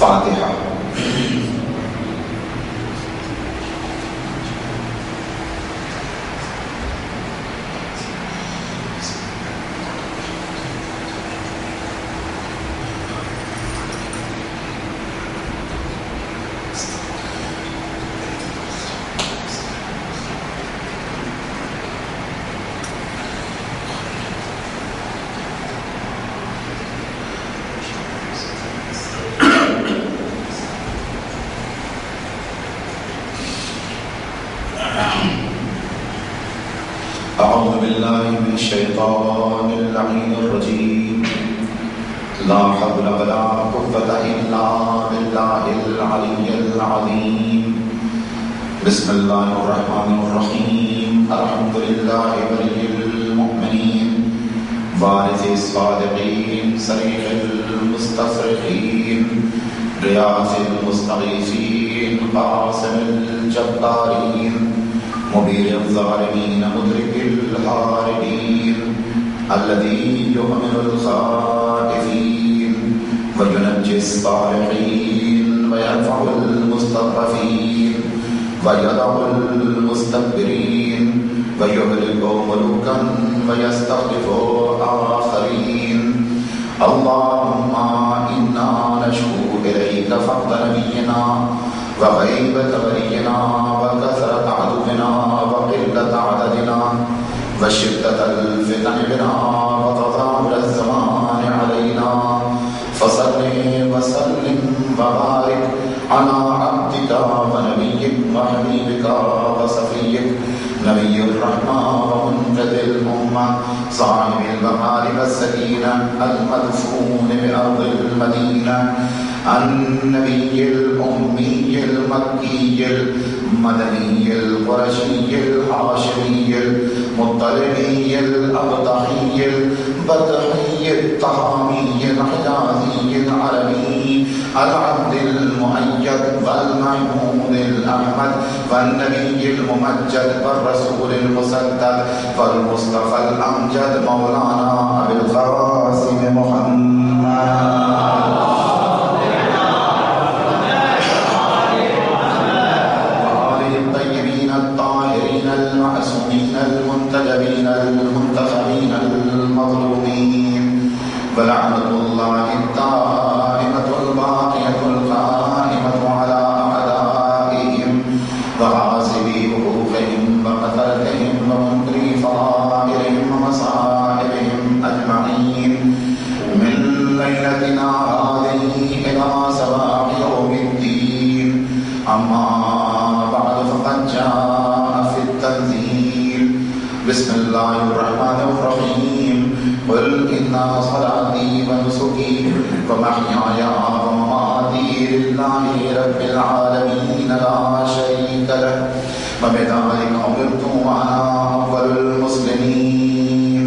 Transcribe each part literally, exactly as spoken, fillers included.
فاتحہ۔ أعوذ بالله من الشيطان اللعين الرجيم. لا حول ولا قوة إلا بالله العلي العظيم. بسم الله الرحمن الرحيم. الحمد لله ولي المؤمنين وارث الصادقين صريح المستصرخين غياث المستغيثين قاسم الجبارين مبير الظالمين مدرك الهاربين الذي يؤمن الخائفين وينجي الصالحين ويرفع المستضعفين ويضع المستكبرين ويهلك ملوكا ويستخلف آخرين. اللهم إنا نشكو إليك فقد نبينا وغيبة ولينا وكثرة عدونا وقلة عددنا وشدة الفتن بنا وتطاول الزمان علينا. فصل وسلم وبارك على عبدك ونبيك وحبيبك وصفيك نبي الرحمة ومنقذ الأمة صاحب البهار والسكينة المدفون بأرض المدينة النبي الأمي المكي المدني القرشي الحاشمي المطلبي الأبطحي البطحي الطهامي الحجازي العربي العبد المؤيد والمحمود الأحمد والنبي الممجد والرسول المسدد والمصطفى الأمجد مولانا أبي القاسم محمد المعصومين المنتجبين المنتخبين المظلومين ولعنة الله الدائمة الباقية القائمة على أعدائهم وغاصبي حقوقهم وقتلتهم ومنكري فرائضهم ومصائبهم أجمعين من ليلتنا هذه إلى سواء يوم الدين. أما بعد فقد جاء التنزيل. بسم الله الرحمن الرحيم. قل إن صلاتي ونسكي ومحياي ومماتي لله رب العالمين لا شريك له وبذلك أمرت وأنا أول المسلمين.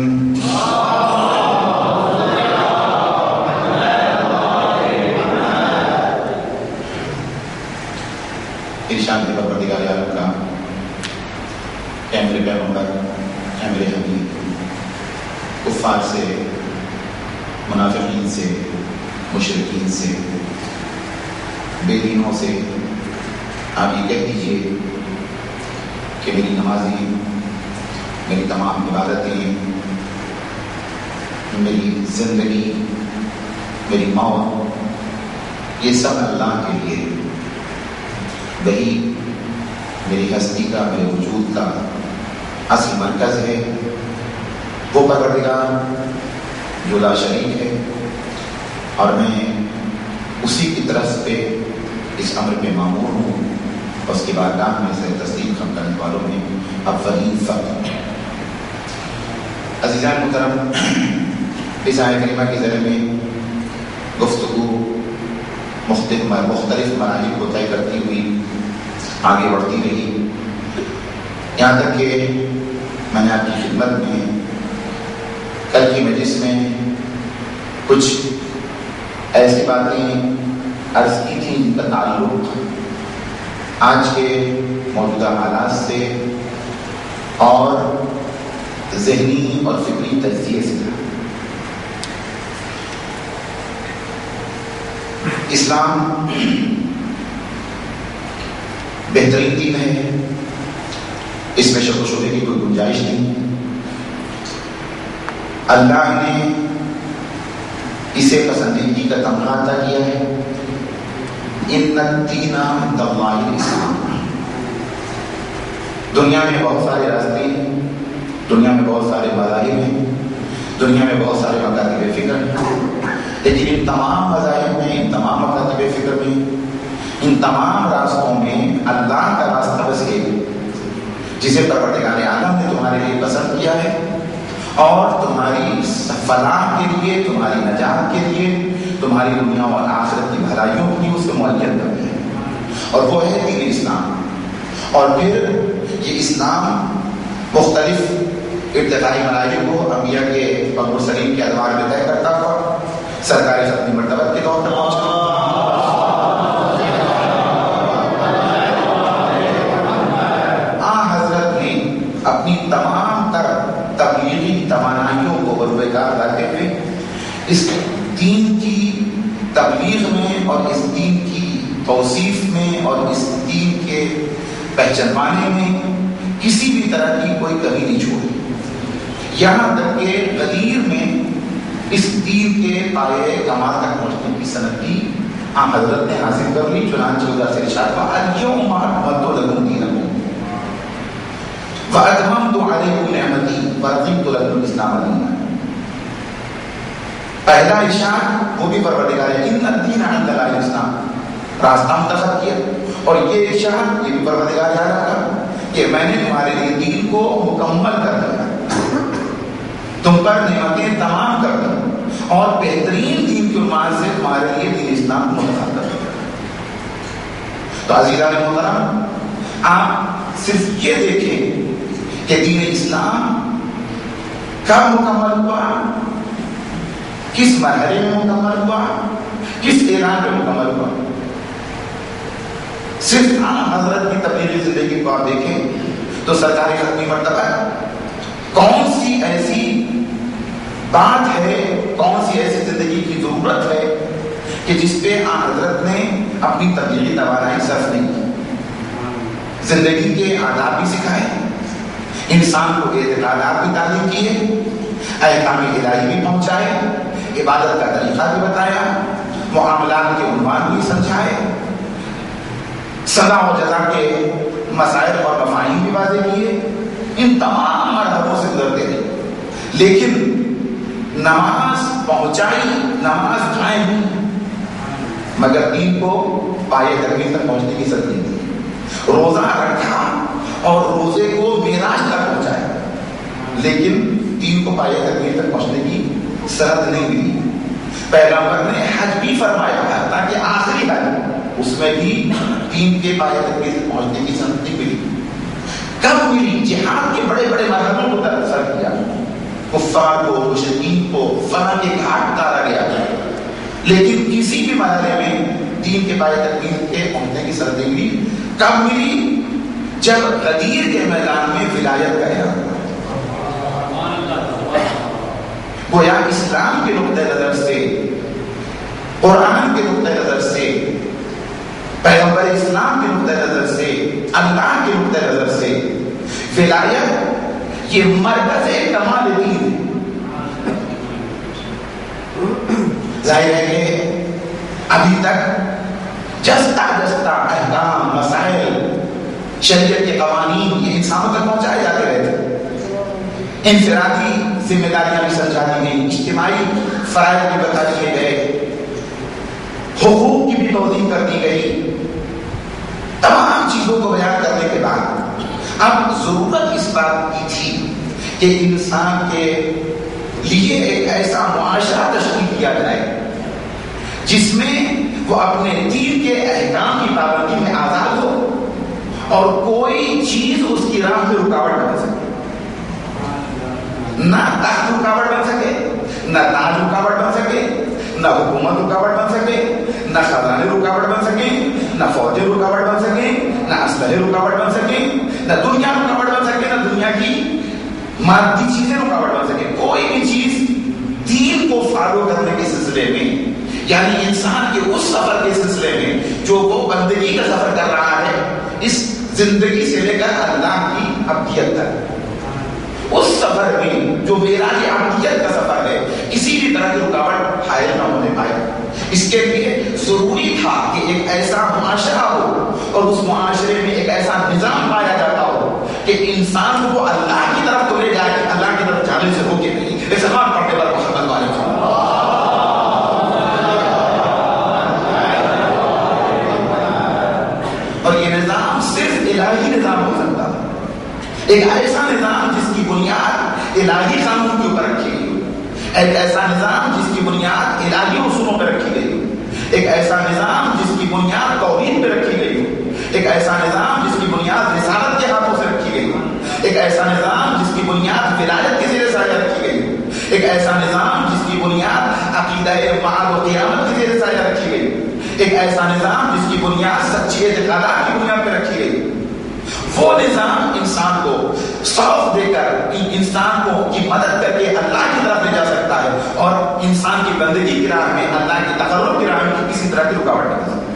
ارشاد پروردگار عالم کا اے میرے پیغمبر، اے میرے حبیب، کفار سے، منافقین سے، مشرکین سے، بے دینوں سے آپ یہ کہہ دیجیے کہ میری نمازیں، میری تمام عبادتیں، میری زندگی، میری موت، یہ سب اللہ کے لیے، وہی میری ہستی کا، میرے وجود کا اصل مرکز ہے. وہ پروردگار جو لا شریک ہے، اور میں اسی کی طرف پہ اس امر پہ مامور ہوں، اور اس کے بارگاہ میں سے تصدیق ہم کرنے والوں میں اولین فرد. عزیزان محترم، اس آیت کریمہ کے ذریعے میں گفتگو مختلف مختلف مراحل کو طے کرتی ہوئی آگے بڑھتی رہی، یہاں تک کہ میں نے آپ کی خدمت میں کل کی مجلس میں کچھ ایسی باتیں عرض کی تھیں جن کا تعلق آج کے موجودہ حالات سے اور ذہنی اور فکری تجزیے سے تھا. اسلام بہترین دین ہے، اس میں شک و شبے کی کوئی گنجائش نہیں ہے۔ اللہ نے اسے پسندیدگی کا تمغہ عطا کیا ہے، ان الدین عند اللہ الاسلام۔ دنیا میں بہت سارے راستے ہیں، دنیا میں بہت سارے مذاہب ہیں، دنیا میں بہت سارے مکاتب فکر ہیں، لیکن ان تمام مذاہب میں، ان تمام مکاتب فکر میں، ان تمام راستوں میں اللہ کا راستہ بس ایک ہے، جسے پروردگار عالم نے تمہارے لیے پسند کیا ہے اور تمہاری فلاح کے لیے، تمہاری نجات کے لیے، تمہاری دنیا اور آخرت کی بھلائیوں کے لیے اسے معین کر دیا ہے، اور وہ ہے دین اسلام۔ اور پھر یہ اسلام مختلف ارتقائی مراحل کو انبیاء کے اور مرسلین کے ادوار میں طے کرتا ہوا سرکاری ختمی مرتبہ کے طور پر پہنچا۔ اپنی تمام تر تبلیغی توانائیوں کو بروکار لاتے ہوئے اس دین کی تبلیغ میں اور اس دین کی توصیف میں اور اس دین کے پہچانوانے میں کسی بھی طرح کی کوئی کمی نہیں چھوڑی، یہاں تک کہ غدیر میں اس دین کے پائے کمال تک پہنچنے کی سندی آن حضرت نے حاصل کر لی، چنانچہ ادھر سے ارشاد ہوا الیوم اکملت لکم دینکم وَأَتْمَمْتُ عَلَيْكُمْ نِعْمَتِي وَرَضِيتُ لَكُمُ الْإِسْلَامَ دِينًا۔ پہلا ارشاد وہ بھی پروردگار ہے، ان الدین عند اللہ الاسلام، راستہ منتخب کیا، اور یہ ارشاد یہ بھی پروردگار اعلیٰ کا کہ میں نے تمہارے لیے دین کو مکمل کر دیا، تم پر نعمتیں تمام کر دوں اور بہترین دین کی عنوان سے تمہارے لیے دین اسلام کو منتخب کر دیا۔ تو عزیزان محترم، آپ صرف یہ دیکھیں کہ دین اسلام کب مکمل ہوا، کس مرحلے میں مکمل ہوا، کس اعلان میں مکمل ہوا۔ صرف حضرت کی تبلیغی زندگی کو آپ دیکھیں تو سرکاری ختمی مرتبہ کون سی ایسی بات ہے، کون سی ایسی زندگی کی ضرورت ہے کہ جس پہ حضرت نے اپنی تبلیغی توانائی صرف نہیں کی۔ زندگی کے آداب بھی سکھائے، انسان کو اعتقادات بھی تعلیم کیے، احکام الہی بھی پہنچائے، عبادت کا طریقہ بھی بتایا، معاملات کے عنوان بھی سمجھائے، سزا و جزا کے مسائل اور مفاہیم بھی واضح کیے، ان تمام مرحلوں سے گزرتے رہے، لیکن نماز پہنچائی، نماز قائم مگر دین کو پائے تکمیل تک پہنچنے کی سرد نہیں تھی، روزہ رکھا اور روزے کو معراج تک پہنچایا، لیکن دین کو پائے تکمیل تک پہنچنے کی سرد نہیں ملی۔ پیغمبر نے حج بھی فرمایا تھا تاکہ آخری حج، اس میں بھی دین کے پائے تکمیل تک پہنچنے کی سرد نہیں ملی۔ کب ملی؟ جہاد کے بڑے بڑے مرحلوں کو سر کیا، کفار کو، مشرکین کو فنا کے گھاٹ اتارا گیا، لیکن کسی بھی مرحلے میں دین کے پائے تکمیل کے پہنچنے کی سرد نہیں ملی۔ کب ملی؟ جب غدیر کے میدان میں ولایت کا اعلان ہوا۔ گویا اسلام کے نقطۂ نظر سے، قرآن کے نقطۂ نظر سے، پیغمبر اسلام کے نقطۂ نظر سے، اللہ کے نقطۂ نظر سے ولایت یہ مرکز کمال دین ہے۔ ظاہر ہے کہ ابھی تک جستا جستا احکام، مسائل، شریعت کے قوانین یہ انسانوں تک پہنچائے جاتے رہے تھے، انفرادی ذمہ داریاں بھی سمجھا دی گئی، اجتماعی فرائض بھی بتا دیے گئے، حقوق کی بھی توضیح کر دی گئی، تمام چیزوں کو بیان کرنے کے بعد اب ضرورت اس بات کی تھی کہ انسان کے لیے ایک ایسا معاشرہ تشکیل کیا جائے جس میں وہ اپنے دین کے احکام کی پابندی میں آزاد ہو اور کوئی چیز اس کی راہ میں رکاوٹ نہ بن سکے، نہ تخت رکاوٹ بن سکے، نہ تاج رکاوٹ بن سکے، نہ حکومت رکاوٹ بن سکے، نہ خزانے رکاوٹ بن سکے، نہ فوجیں رکاوٹ بن سکے، نہ اسلحے رکاوٹ بن سکے، نہ دنیا رکاوٹ بن سکے، نہ دنیا کی مادی چیزیں رکاوٹ بن سکے۔ کوئی بھی چیز دین کو فالو کرنے کے سلسلے میں، یعنی انسان کے اس سفر کے سلسلے میں جو وہ بندگی کا سفر کر رہا ہے اس زندگی سے لے کر اللہ کی ابدیت تک، اس سفر میں جو معراج ابدیت کا سفر ہے کسی بھی طرح کی رکاوٹ حائل نہ ہونے پائے. اس کے لیے ضروری تھا کہ ایک ایسا معاشرہ ہو اور اس معاشرے میں ایک ایسا نظام پایا جاتا ہو کہ انسان کو اللہ کی طرف تو لے جائے، اللہ کی طرف جانے سے روکے نہیں. اس زمان پڑھنے پر محمد والے اور یہ نظام صرف الہی نظام ہو سکتا تھا، ایک ایسا نظام جس کی بنیاد الہی قانون کے اوپر رکھی گئی، ایک ایسا نظام جس کی بنیاد الہی اصولوں پہ رکھی گئی، ایک ایسا نظام جس کی بنیاد توحید پہ رکھی گئی، ایک ایسا نظام جس کی بنیاد رسالت کے ہاتھوں سے رکھی گئی، ایک ایسا نظام جس کی بنیاد ولایت کے زیر سایہ رکھی گئی، ایک ایسا نظام جس کی بنیاد عقیدہ بعد و قیامت کے زیر سایہ رکھی گئی، ایک ایسا نظام جس کی بنیاد سچی اعتقادات کی بنیاد پہ رکھی گئی. وہ نظام انسان کو سوف دے کر انسان کو کی مدد کر کے اللہ کی طرف لے جا سکتا ہے اور انسان کی بندگی کی راہ میں، اللہ کی تقرب کی راہ میں کسی طرح کی رکاوٹ نہیں ہے.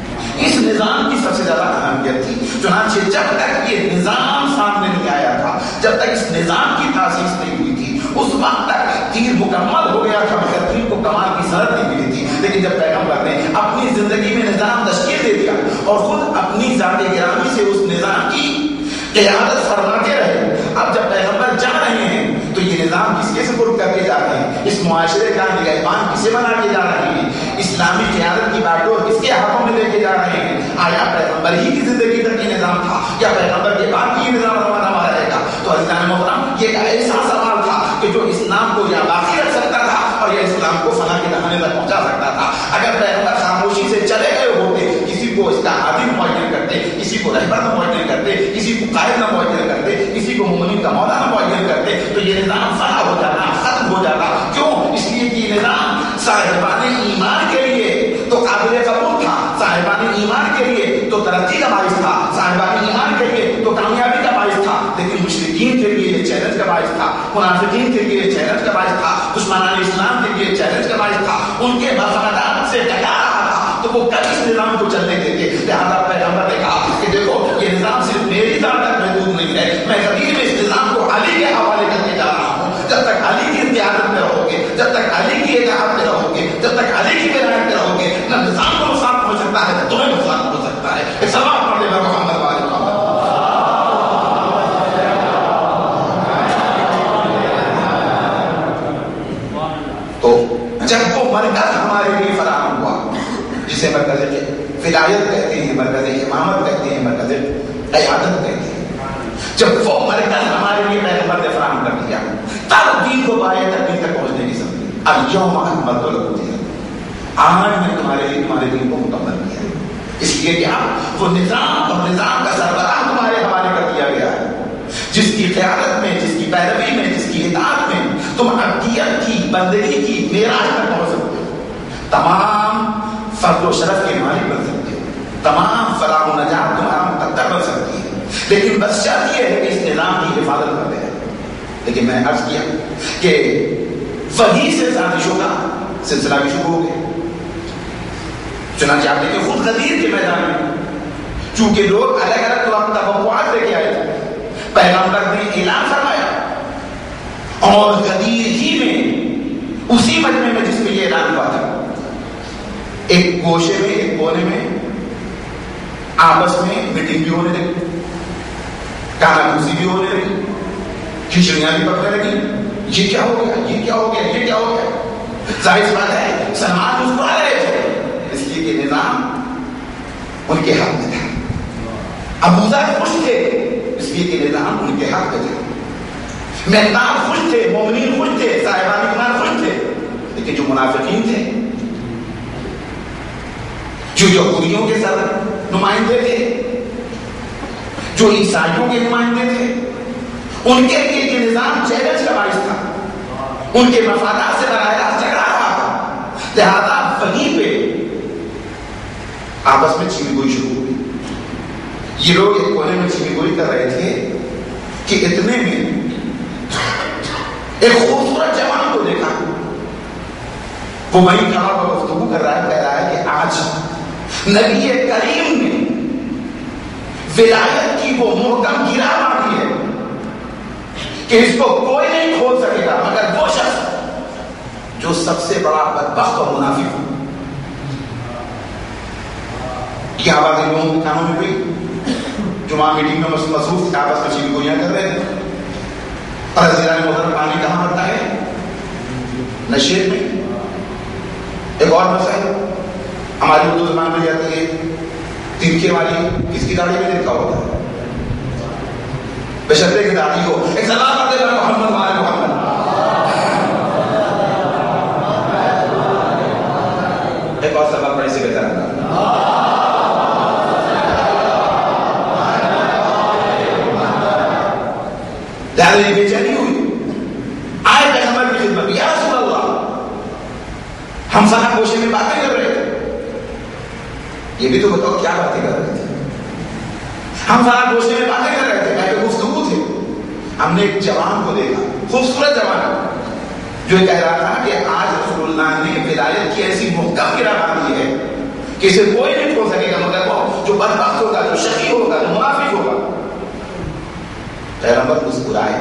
اس نظام کی سب سے زیادہ اہمیت تھی. چنانچہ جب تک یہ نظام سامنے نہیں آیا تھا، جب تک اس نظام کی تاسیس نہیں ہوئی تھی، اس وقت تک تیر مکمل ہو گیا تھا مگر تیر کو کمان کی سند نہیں ملی تھی. لیکن جب پیغمبر نے اپنی زندگی میں نظام تشکیل دے دیا اور خود اپنی ذات گرامی سے اس نظام کی قیادت فرماتے رہے، اب جب پیغمبر جا رہے ہیں تو یہ نظام کس کے سپرد کر کے جا رہے ہیں، اس معاشرے کا نگہبان کسے بنا کے جا رہے ہیں، اسلامی قیادت کی باغڈور کس کے ہاتھوں میں لے کے جا رہے ہیں. آیا پیغمبر ہی کی زندگی تک یہ نظام تھا یا پیغمبر کے بعد یہ نظام روانہ ہوا رہے گا؟ تو عزیزان محترم یہ ایک ایسا سوال تھا کہ جو اسلام کو یا باقی رکھ سکتا تھا اور یہ اسلام کو فنا کے دہانے تک پہنچا سکتا تھا. اگر پیغمبر خاموشی سے چلے گئے ہوتے، کسی کو اس کا عادل معین کرتے، کسی کو رہبر نہ معین کرتے، کسی کو قائد نہ معین کرتے، کسی کو مومنین کا مولا نہ معین کرتے، تو یہ نظام فنا ہو جاتا، ختم ہو جاتا. کیوں؟ اس لیے کہ یہ نظام صاحبان ایمان کے لیے تو قابل قبول تھا، صاحبان ایمان کے لیے تو ترقی کا باعث تھا، صاحبان ایمان کے لیے تو کامیابی کا باعث تھا. لیکن مشرکین کے لیے یہ چیلنج کا باعث تھا، منافقین کے لیے چیلنج کا باعث تھا، دشمنان اسلام کے لیے چیلنج کا باعث تھا. ان کے مفادات سے ٹکرا رہا تھا تو وہ کبھی اس نظام کو چلنے دیتے. لہٰذا پیغمبر نے کہا کہ دیکھو یہ نظام صرف میری ذات تک محدود نہیں ہے، میں کبھی بھی اس نظام کو علی کے حوالے کر کے جا رہا ہوں. جب تک علی کی قیادت میں رہو گے، جب تک علی کی اطاعت میں رہو گے، جب تک علی کی ولایت میں رہو گے، نہ نظام کو نقصان پہنچ سکتا ہے، تمہیں نقصان پہنچ سکتا ہے. ایک سوال پڑھ دے گا محمد والے محمد. تو جب وہ مرکز ہمارے لیے فراہم ہوا جسے مرکز ولایت کہتے ہیں، مرکز امامت کہتے ہیں، مرکز قیادت کہتے ہیں، جب وہ مرکز ہمارے لیے پیغمبر نے فراہم کر دیا تب دین کو پائے تک تک پہنچنے کی سمجھی. اب یوم اکملت لکم دینکم، آج میں تمہارے لیے تمہارے دین کو مکمل کیا. اس لیے کہ وہ نظام اور نظام کا سربراہ تمہارے حوالے کر دیا گیا ہے، جس کی قیادت میں، جس کی پیروی میں، جس کی اطاعت میں تم ابدیت کی، بندگی کی معراج تک پہنچ سکتے ہو، تمام فضل و شرف کے مالک بن سکتے ہو، تمام فلاح و نجات تمہارا مقدر بن سکتی ہے. لیکن بس شرط یہ ہے کہ اس نظام کی حفاظت کرتے ہیں. لیکن میں نے عرض کیا کہ وہی سے سازشوں کا سلسلہ بھی شروع ہو گیا. چنانچہ آپ دیکھیں خود غدیر کے میدان میں چونکہ لوگ الگ الگ توقعات لے کے آئے تھے، پیغمبر نے اعلان فرمایا اور غدیر ہی میں اسی مجمع میں جس میں یہ اعلان ہوا تھا ایک گوشے میں، ایک کونے میں آپس میں میٹنگ بھی ہونے لگی، کانا پوسی بھی ہونے لگی، کھچڑیاں بھی پکنے لگی. یہ کیا ہو گیا، یہ کیا ہو گیا، یہ کیا ہو گیا؟ ظاہر سی بات ہے سلمان مسکرا رہے تھے اس لیے کہ نظام ان کے حق میں تھا. ابو ذر خوش تھے اس لیے کہ نظام ان کے حق میں تھا. مہتاب خوش تھے، مومنین خوش تھے، صاحبان ایمان خوش تھے. لیکن جو منافقین تھے، جو یہودیوں کے سر نمائندے تھے، جو عیسائیوں کے نمائندے تھے، ان کے لیے یہ نظام چیلنج کا باعث تھا، ان کے مفادات سے براہ راست ٹکرا رہا تھا. لہذا وہیں پہ آپس میں چھینی گوئی شروع ہوئی. یہ لوگ ایک کونے میں چھینی گوئی کر رہے تھے کہ اتنے میں ایک خوبصورت جوان کو دیکھا، وہ وہیں کھڑا ہوا گفتگو کر رہا ہے، کہہ رہا ہے کہ آج نبی کریم نے ولایت کی وہ محکم گرا ماری ہے کہ اس کو کوئی نہیں کھول سکے گا مگر وہ شخص جو سب سے بڑا بدبخت اور منافق ہو۔ یہ آواز لوگوں کے کانوں میں ہوئی، جمعہ میٹنگ میں مصروف تھے، آپس میں چیز گوئیاں کر رہے تھے، اور حضرت محترم پانی کہاں پڑتا ہے؟ نشید میں۔ ایک اور مسئلہ ہماری اردو زبان میں جاتی ہے تنکے والی، کس کی داڑھی میں تنکا ہوتا ہے؟ بشرطے کی داڑھی ہو۔ ایک سلام کرتے ہیں محمد وعلی محمد۔ ایک اور سبب پڑھنے سے بہتر ہے۔ لہذا یہ بے چینی ہوئی، آئے پیغمبر کی خدمت میں، یا رسول اللہ ہم سنا گوشے میں باتیں کر رہے تھے، یہ بھی تو بتاؤ کیا باتیں کر رہے تھے؟ ہم سنا گوشے میں باتیں کر رہے تھے، کہ گفتگو تھے، ہم نے ایک جوان کو دیکھا، خوبصورت جوان، جو کہہ رہا تھا کہ آج رسول اللہ نے ولایت کی ایسی محکم گرا ماری ہے کہ اسے کوئی نہیں کھول سکے گا مگر وہ جو بدبخت ہوگا، جو شقی ہوگا، جو منافق ہوگا۔ پیغمبر مسکرائے،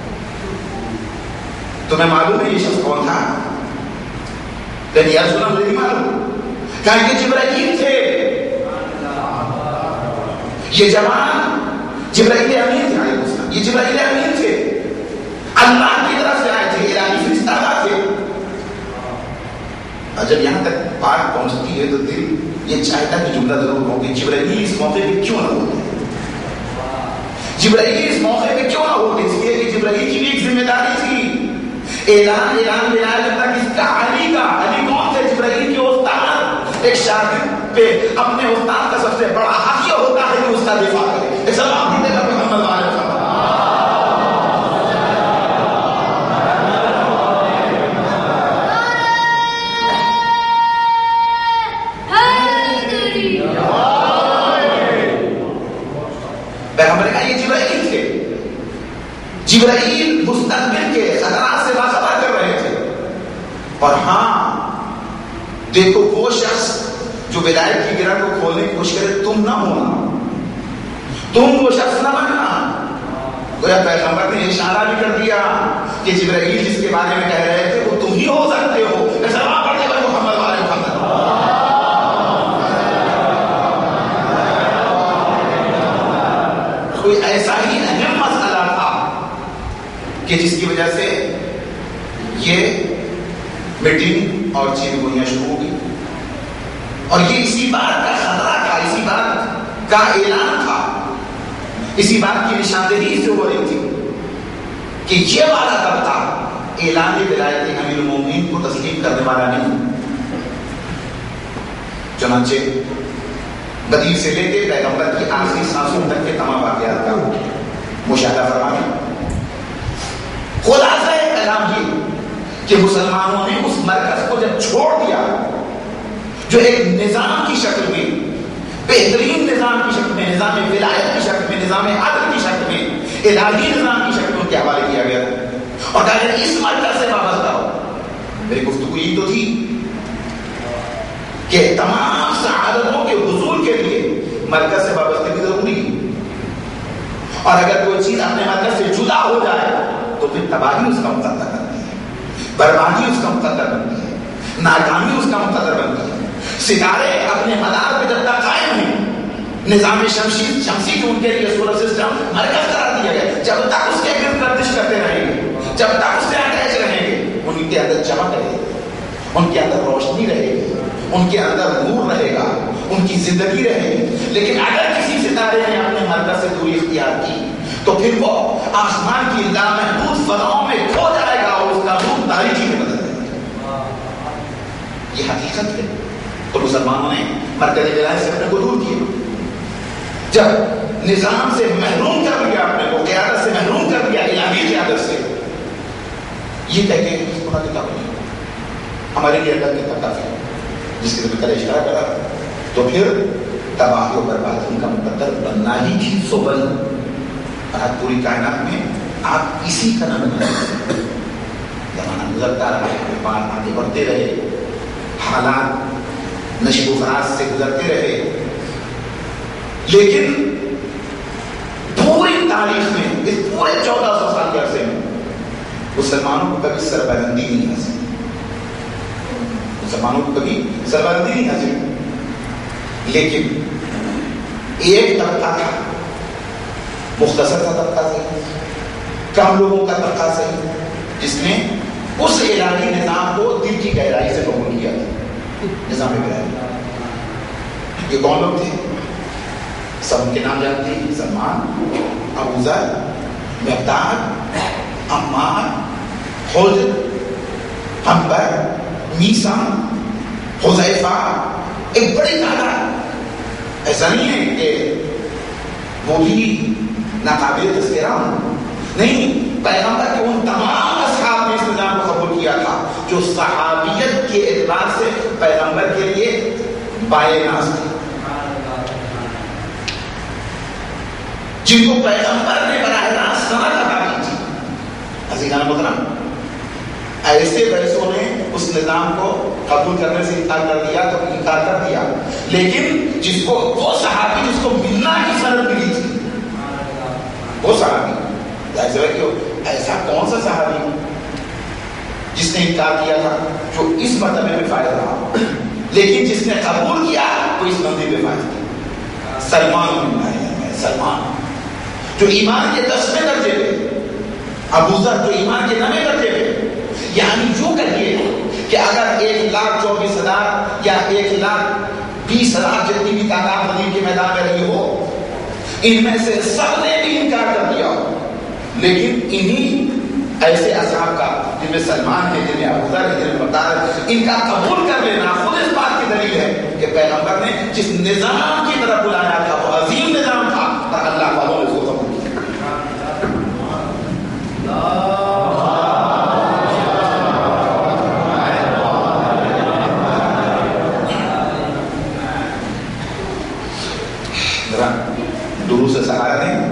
تمہیں معلوم ہے یہ شخص کون تھا؟ کہ یا رسول اللہ مجھے نہیں معلوم، کہا کہ جبرائیل تھے، یہ جوان جبرائیل امین تھے، یہ جبرائیل امین تھے، اللہ کی طرف سے آئے تھے، الہی فرشتہ تھے۔ اور جب یہاں تک بات پہنچتی ہے تو دل یہ چاہتا کہ جملہ ضرور ہو کہ جبرائیل اس موقع پہ کیوں نہ ہوتے، جبرائیل اس موقع پہ کیوں نہ ہوتے، اس لیے کہ جبرائیل کی بھی ایک ذمہ داری تھی، اعلان اعلان ولایت تک اس کا علی کا، علی کون تھے؟ جبرائیل کے استاد۔ ایک شاگرد پہ اپنے استاد کا سب سے بڑا حق یہ ہوتا ہے کہ اس کا دفاع کرے۔ ایک سلام دیتے گا محمد علیہ وسلم۔ پیغمبر نے کہا یہ جبرائیل تھے، جبرائیل مستقبل کے خطرات سے باخبر کر رہے تھے۔ اور ہاں دیکھو وہ شخص جو ولایت کی گرہ کو کھولنے کی کوشش کرے، تم نہ ہونا، تم وہ شخص نہ بننا۔ گویا پیغمبر نے اشارہ بھی کر دیا کہ جبرائیل جس کے بارے میں کہہ رہے تھے وہ تم ہی ہو سکتے ہو۔ سلام پڑھتے ہوئے محمد والے محمد۔ کوئی ایسا ہی اہم مسئلہ تھا کہ جس کی وجہ سے یہ میٹنگ اور چین گوئیاں شروع ہو گئی، اور یہ اسی بات کا خطرہ تھا، اسی بات کا اعلان تھا، اسی بات کی نشاندہی سے ہو رہی تھی کہ یہ والا طبقہ اعلان ولایت امیر المومنین کو تسلیم کرنے والا نہیں۔ چنانچہ بدیل سے لے کے پیغمبر کی آخری سانسوں تک کے تمام واقعات کا مشاہدہ فرمائیں۔ خلاصہ کلام یہ کہ مسلمانوں نے اس مرکز کو جب چھوڑ دیا جو ایک نظام کی شکل میں، بہترین نظام کی شکل میں، نظام ولایت کی شکل میں، نظام عدل کی شکل میں، الہی نظام کی شکل میں ان کے حوالے کیا گیا اور کہا کہ اس مرکز سے وابستہ ہو۔ میری گفتگو یہ تو تھی کہ تمام سعادتوں کے حصول کے لیے مرکز سے وابستگی ضروری ہے، اور اگر کوئی چیز اپنے مرکز سے جدا ہو جائے تو پھر تباہی اس کا مقدر بنتی ہے، بربادی اس کا مقدر بنتی ہے، ناکامی اس کا مقدر بنتی ہے۔ ستارے اپنے مدار پہ جب تک قائم ہیں، نظام شمسی شمسی جو ان کے لیے سولر سسٹم مرکز قرار دیا گیا، جب تک اس کے گرد گردش کرتے رہیں گے، جب تک اس سے اٹیچ رہیں گے، ان کے اندر چمک رہے گی، ان کے اندر روشنی رہے گی، ان کے اندر نور رہے گا، ان کی زندگی رہے گی۔ لیکن اگر کسی ستارے نے اپنے مرکز سے دوری اختیار کی تو پھر وہ آسمان کی لامحدود فضاؤں میں کھو جائے گا اور اس کا نور تاریکی میں بدل جائے گا۔ یہ حقیقت ہے۔ تو مسلمانوں نے مرکز ولایت سے اپنے کو دور کیا، جب نظام سے محروم کر لیا، اپنے کو قیادت سے محروم کر لیا، الہی قیادت سے، یہ کہہ کے اس کو نہ کتاب نہیں ہمارے لیے اللہ کی کتاب ہے جس کے ذکر اشارہ کرا، تو پھر تباہی و بربادی کا مقدر بننا ہی تھی۔ سو بن آج پوری کائنات میں آپ اسی کا نام بنا زمانہ گزرتا رہا، آگے بڑھتے رہے، حالات نشیب و فراز سے گزرتے رہے، لیکن پوری تاریخ میں اس پورے چودہ سو سال کے عرصے میں مسلمانوں کو کبھی سربلندی نہیں حاصل، مسلمانوں کو کبھی سربلندی نہیں حاصل، لیکن ایک طبقہ تھا، مختصر کا طبقہ صحیح، کم لوگوں کا طبقہ صحیح، جس نے اس الہی نظام کو دل کی گہرائی سے قبول کیا تھا، نظام ابراہیمی۔ یہ کون لوگ تھے؟ سب ان کے نام جانتے ہیں، سلمان، ابو ذر، مقداد، عمار، حجر، عنبر، میثم، حذیفہ، ایک بڑی تعداد۔ ایسا نہیں ہے کہ وہ بھی ناقابل تذکرہ ہوں، نہیں، پیغمبر کے ان تمام اصحاب نے اس نظام کو قبول کیا تھا جو صحابیت کے اعتبار سے پیغمبر کے لیے بائے ناز تھے، جن کو پیغمبر نے براہ راست سند عطا کی تھی۔ عزیزان محترم، ایسے ویسوں نے اس نظام کو قبول کرنے سے انکار کر دیا تو انکار کر دیا، لیکن جس کو وہ صحابی جس کو ملنا کی سند ملی تھی، وہ صحابی ایسا کون سا صحابی جس نے انکار کیا تھا جو اس مرتبے میں فائدہ رہا، لیکن جس نے قبول کیا وہ اس مرتبے میں فائدہ تھا؟ سلمان بن علیہ، سلمان جو ایمان کے دسویں درجے پہ، ابو ذر جو ایمان کے نویں درجے پہ، یعنی جو کہیے کہ اگر ایک لاکھ چوبیس ہزار یا ایک لاکھ بیس ہزار جتنی بھی تعداد غنیم کے میدان میں رہی ہو، ان میں سے سب نے بھی انکار کر دیا، لیکن انہی ایسے اصحاب کا جن میں سلمان ہے، جن میں ابو ذر ہے، جن میں مقداد ہے، ان کا قبول کر لینا خود اس بات کی دلیل ہے کہ پیغمبر نے جس نظام کی طرف بلایا تھا وہ عظیم نظام تھا اور اللہ والوں نے اس کو قبول کیا۔ دروس سے سہارا دیں۔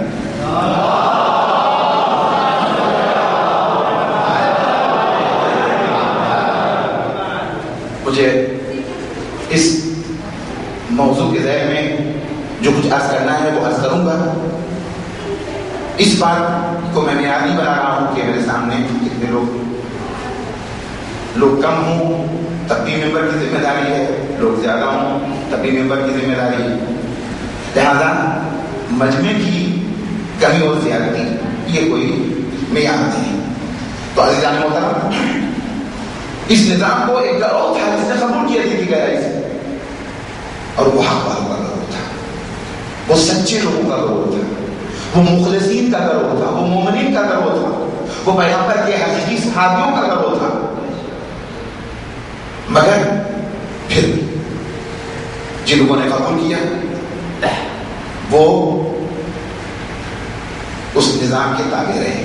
مجھے اس موضوع کے ذہن میں جو کچھ عرض کرنا ہے وہ عرض کروں گا۔ اس بات کو میں معیار نہیں بنا رہا ہوں کہ میرے سامنے کتنے لوگ لوگ کم ہوں تب بھی ممبر کی ذمہ داری ہے، لوگ زیادہ ہوں تب بھی ممبر کی ذمہ داری ہے، لہذا مجمع کی کمی اور زیادتی یہ کوئی معیار نہیں۔ تو عزیزان محترم، اس نظام کو ایک گروہ تھا جس نے قبول کیا تھی گہرائی سے، اور وہ حق والوں کا گروہ تھا، وہ سچے لوگوں کا گروہ تھا، وہ مخلصین کا گروہ تھا، وہ مومنین کا گروہ تھا، وہ پیغمبر کے حقیقی صحابیوں کا گروہ تھا۔ مگر پھر جن لوگوں نے قبول کیا وہ اس نظام کے تابع رہے،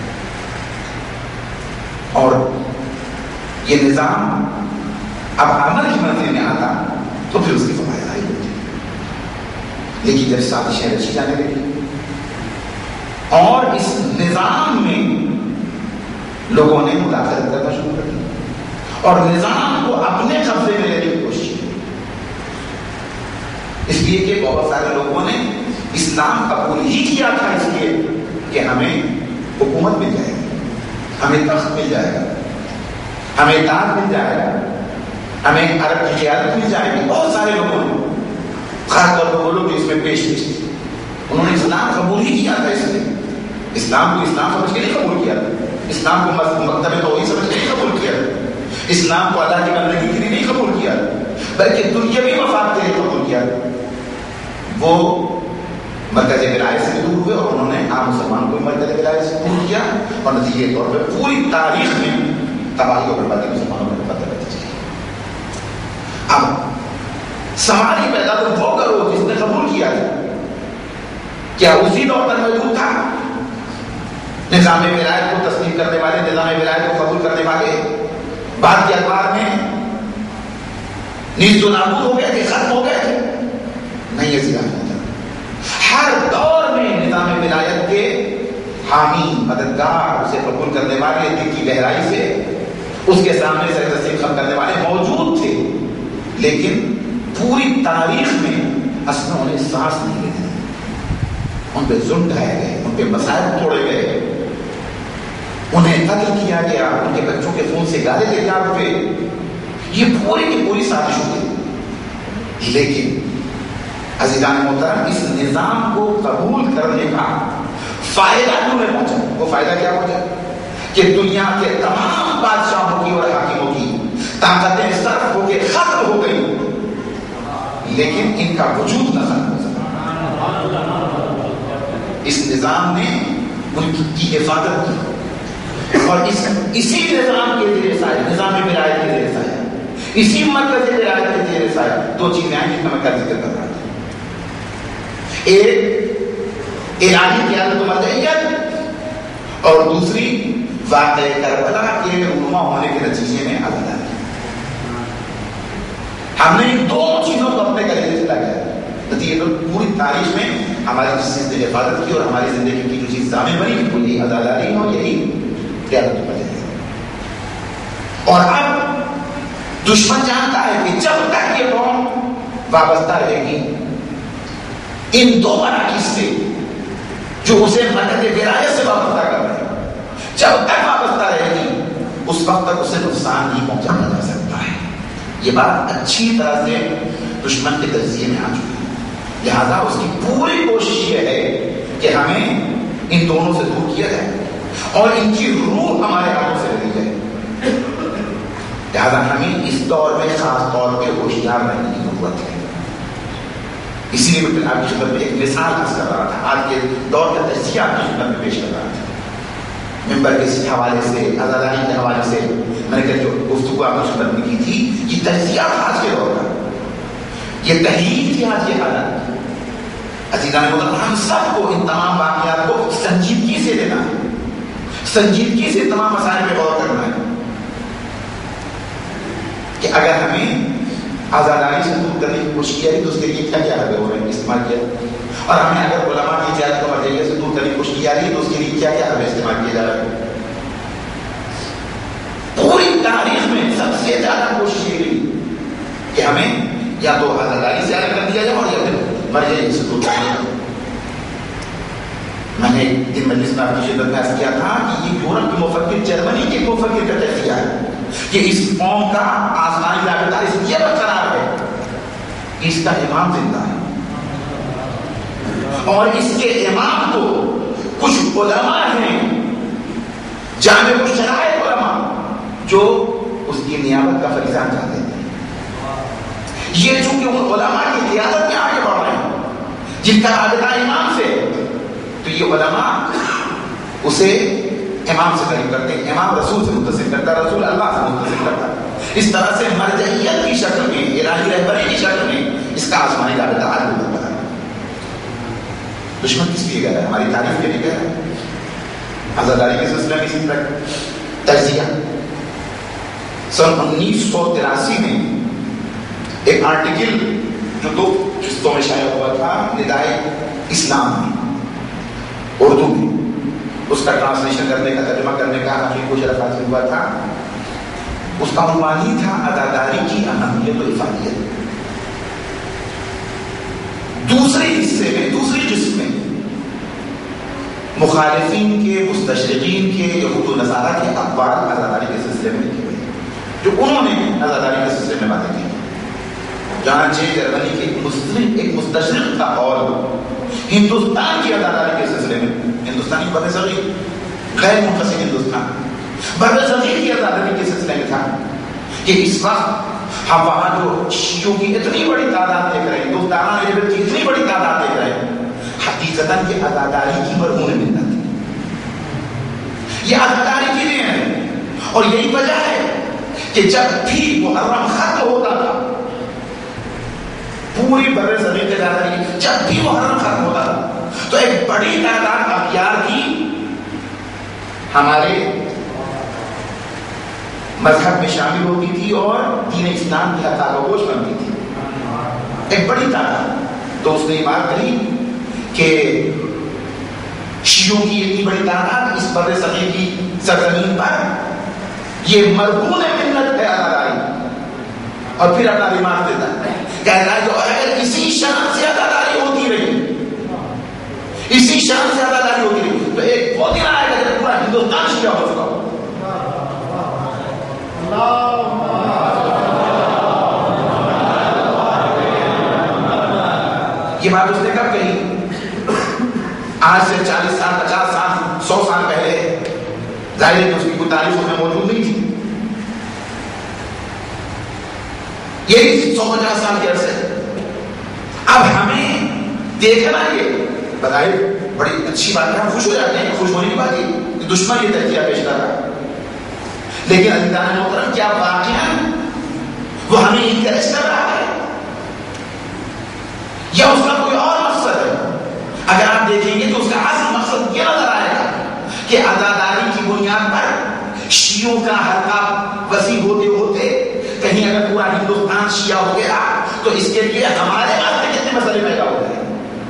اور یہ نظام اب عمل کی منزل میں آتا تو پھر اس کی فوائد آئی ہوتی، لیکن جب سازشیں رچی جانے لگی اور اس نظام میں لوگوں نے مداخلت کرنا شروع کر دی اور نظام کو اپنے قبضے میں لینے کی کوشش کی، اس لیے کہ بہت سارے لوگوں نے اسلام قبول ہی کیا تھا اس لیے کہ ہمیں حکومت مل جائے گی، ہمیں تخت مل جائے گا، ہمیں تاج مل جائے گا، ہمیں عرب کی قیادت مل جائے گی۔ بہت سارے لوگوں نے، خاص طور پر وہ لوگ جو اس میں پیش پیش تھے، انہوں نے اسلام قبول ہی کیا تھا، اس لیے اسلام کو اسلام سمجھ کے نہیں قبول کیا تھا، اسلام کو مکتب توحید سمجھ کے نہیں قبول کیا تھا، اسلام کو اللہ کی بندگی کے لیے نہیں قبول کیا تھا، بلکہ دنیاوی مفاد کے لیے قبول کیا تھا۔ وہ مرکز ولایت سے دور ہوئے اور انہوں نے عام مسلمان کو مرکز ولایت سے دور کیا، اور نتیجے کے طور پر پوری تاریخ میں تباہی اور بربادی مسلمانوں کو پتہ لگتی چلی۔ اب سوال یہ پیدا تو وہ کرو جس نے قبول کیا تھا، کیا اسی دور پر موجود تھا؟ نظام ولایت کو تسلیم کرنے والے، نظام ولایت کو قبول کرنے والے بعد کے اخبار میں نیز و نابود ہو گئے تھے، ختم ہو گئے تھے؟ نہیں، ایسی بات نہیں۔ ہر دور میں نظام ولایت کے حامی، مددگار، اسے قبول کرنے والے، دل کی گہرائی سے اس کے سامنے سر تسلیم خم کرنے والے موجود تھے، لیکن پوری تاریخ میں اصل میں انہیں سانس نہیں لیتے، ان پہ ظلم ڈھائے گئے، ان پہ مسائل توڑے گئے، انہیں قتل کیا گیا، ان کے بچوں کے خون سے گالے تیار ہوئے، یہ پوری کی پوری سازش ہوئی۔ لیکن عزیزان محترم، اس نظام کو قبول کرنے کا فائدہ کیوں نہیں پہنچا؟ وہ فائدہ کیا پہنچا کہ دنیا کے تمام بادشاہوں کی اور حاکموں کی طاقتیں صرف ہو کے ختم ہو گئی، لیکن ان کا وجود نہ ختم ہو سکا۔ اس نظام نے ان کی حفاظت کی، اور اس اسی نظام کے زیر سایہ، نظام ولایت کے زیر سایہ، اسی مرکز ولایت کے زیر سایہ دو چیزیں ہیں جن کا میں کا ذکر کر رہا تھا۔ ایک الہی قیادت و مرجعیت، اور دوسری واقعہ کربلا کے رونما ہونے کے نتیجے میں عدالت۔ ہم نے ان دو چیزوں کو اپنے قریب سے لگایا، نتیجے پوری تاریخ میں ہماری جس چیز نے حفاظت کی اور ہماری زندگی کی جو چیز ضامن بنی وہ یہی عدالت اور یہی قیادت و مرجعیت۔ اور اب دشمن جانتا ہے کہ جب تک یہ قوم وابستہ رہے گی ان دو مراکز سے جو اسے مرکز ولایت سے وابستہ کر رہے ہیں، جب تک وابستہ رہے گی اس وقت تک اسے نقصان نہیں پہنچایا جا سکتا ہے۔ یہ بات اچھی طرح سے دشمن کے تجزیے میں آ چکی ہے، لہذا اس کی پوری کوشش یہ ہے کہ ہمیں ان دونوں سے دور کیا جائے اور ان کی روح ہمارے ہاتھوں سے لے جائے۔ لہذا ہمیں اس دور میں خاص طور پہ ہوشیار رہنے کی ضرورت ہے۔ اسی لیے میں آپ کی خدمت میں ایک مثال پیش کر رہا تھا، آج کے دور کا تجزیہ آپ کی خدمت میں پیش کر رہا تھا۔ ممبر کے حوالے سے، عزاداری کے حوالے سے میں نے جو گفتگو آپ کی خدمت میں کی تھی، یہ تجزیہ آج کے دور کا، یہ تحلیل تھی آج کے حالات۔ عزیزان محترم، ہم سب کو ان تمام واقعات کو سنجیدگی سے لینا ہے، سنجیدگی سے تمام مسائل پہ غور کرنا ہے کہ اگر ہمیں آزاداری سے دور کرنے کی کوشش کی تو اس کے لیے کیا کیا حل ہو رہے ہیں استعمال کیا، اور ہمیں اگر علماء کی اجازت و مرجعیت سے دور کرنے کی کوشش کی جا رہی ہے تو اس کے لیے کیا کیا حل استعمال کیے جا رہے ہیں۔ پوری تاریخ میں سب سے زیادہ کوشش یہ رہی کہ ہمیں یا تو آزاداری سے الگ کر دیا جائے اور یا پھر مرجعیت سے دور کر دیا جائے۔ میں نے ایک دن مجلس میں آپ کی خدمت میں عرض کیا تھا کہ یہ یورپ کے مفکر، جرمنی کے مفکر کا تجزیہ ہے کہ اس قوم کا آسمانی رابطہ اس لیے برقرار ہے کہ اس کا امام زندہ ہے، اور اس کے امام کو کچھ علماء ہیں، جامع الشرائع علماء، جو اس کی نیابت کا فریضہ انجام دیتے ہیں۔ یہ چونکہ ان علماء کی قیادت میں آگے بڑھ رہے ہیں جن کا رابطہ امام سے، تو یہ علماء اسے امام سے قریب کرتے ہیں، امام رسول سے متصل کرتا ہے، رسول اللہ سے متصل کرتا ہے۔ اس طرح سے مرجعیت کی شکل میں، الہی رہبری کی شکل میں اس کا آسمانی رابطہ آگے بڑھتا ہے۔ دشمن کس لیے گیا ہے؟ ہماری تعریف کے لیے گیا ہے۔ آزاداری کے سلسلے میں اسی طرح تجزیہ، سن انیس سو تراسی میں ایک آرٹیکل جو دو قسطوں میں شائع ہوا تھا، ندائے اسلام میں، اردو میں، اس کا ٹرانسلیشن کرنے کا، ترجمہ کرنے کا ہمیں کو شرف حاصل ہوا تھا۔ اس کا عنوان ہی تھا عزاداری کی اہمیت و افادیت۔ دوسرے حصے میں، دوسری قسم میں مخالفین کے، مستشرقین کے، یہود و نصارہ کے اقوال عزاداری کے سلسلے میں لکھے ہوئے جو انہوں نے عزاداری کے سلسلے میں باتیں کی۔ چنانچہ جرمنی کے مستشرق ایک مستشرق کا قول ہندوستان کی عزاداری کے سلسلے میں، ہندوستانی بر صغیر، غیر منفصل ہندوستان، بر صغیر کی عزاداری کے سلسلے میں تھا کہ اس وقت ہم وہاں جو شیعوں کی اتنی بڑی تعداد دیکھ رہے ہیں، ہندوستان میں کی اتنی بڑی تعداد دیکھ رہے ہیں، حقیقتاً یہ عزاداری کی مرہون منت ہے، یہ عزاداری کی دین ہے۔ اور یہی وجہ ہے کہ جب بھی محرم ختم ہوتا تھا، پوری بر صغیر کے عزاداری، جب بھی محرم ختم ہوتا تھا تو ایک بڑی تعداد اغیار کی ہمارے مذہب میں شامل ہوتی تھی اور دین اسلام کی حقاق و گوش بنتی تھی، ایک بڑی تعداد۔ تو اس نے یہ بات کہی کہ شیعوں کی اتنی بڑی تعداد اس بر صغیر کی سرزمین پر، یہ مرہون منت ہے عزاداری، اور پھر اپنا ریمارک دیتا ہے کہتا ہے جو اگر اسی شان سے عزاداری ہوتی رہی اسی شان سے عزاداری ہوتی رہی تو ایک وہ دن آئے گا جب پورا ہندوستان شیعہ ہو چکا ہو. یہ بات اس نے کب کہی؟ آج سے چالیس سال پچاس سال سو سال پہلے. ظاہر ہے اس کی کوئی تاریخ میں موجود نہیں تھی. یہی سو پچاس سال کے عرصے. اب ہمیں دیکھنا یہ بتائے بڑی اچھی بات ہے, ہم خوش ہو جاتے ہیں. خوش ہونے کی بات یہ دشمن یہ تجزیہ پیش کر رہا ہے, لیکن عزیزان محترم کیا واقعہ وہ ہمیں انکریج کر رہا ہے یا اس کا کوئی اور مقصد ہے؟ اگر آپ دیکھیں گے تو اس کا اصل مقصد یہ نظر آئے گا کہ عزاداری کی بنیاد پر شیعوں کا حلقہ وسیع ہوتے ہوتے کہیں اگر پورا ہندوستان شیعہ ہو گیا تو اس کے لیے ہمارے واسطے کتنے مسئلے پیدا ہو گئے.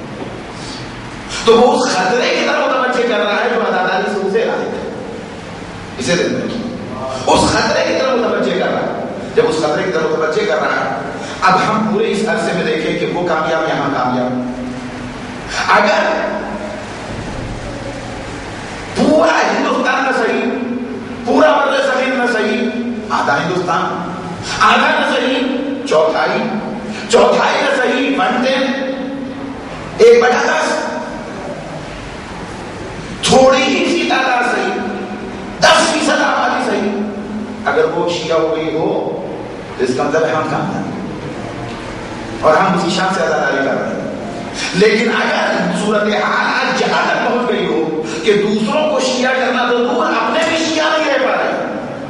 تو وہ اس خطرے کی طرف متوجہ کر رہا ہے جو عزاداری سے اسے لاحق ہے. اسے دیکھیں اس خطرے کی طرف متوجہ کر رہا ہے. جب اس خطرے کی طرف متوجہ کر رہا ہے, اب ہم پورے اس عرصے میں دیکھیں کہ وہ کامیاب یہاں کامیاب. اگر پورا ہندوستان نہ صحیح, پورا بر صغیر نہ صحیح, آدھا ہندوستان, آدھا نہ صحیح چوتھائی, چوتھائی نہ صحیح ون ٹین, ایک بٹا دس, تھوڑی ہی سی تعداد صحیح, دس فیصد آبادی صحیح, اگر وہ شیعہ ہو گئی ہو تو اس کا مطلب ہے ہم کام کریں اور ہم اسی شان سے عزاداری کر رہے ہیں. لیکن اگر صورتحال جہاں تک پہنچ گئی ہو کہ دوسروں کو شیعہ کرنا تو دور, اپنے بھی شیعہ نہیں رہ پا رہے,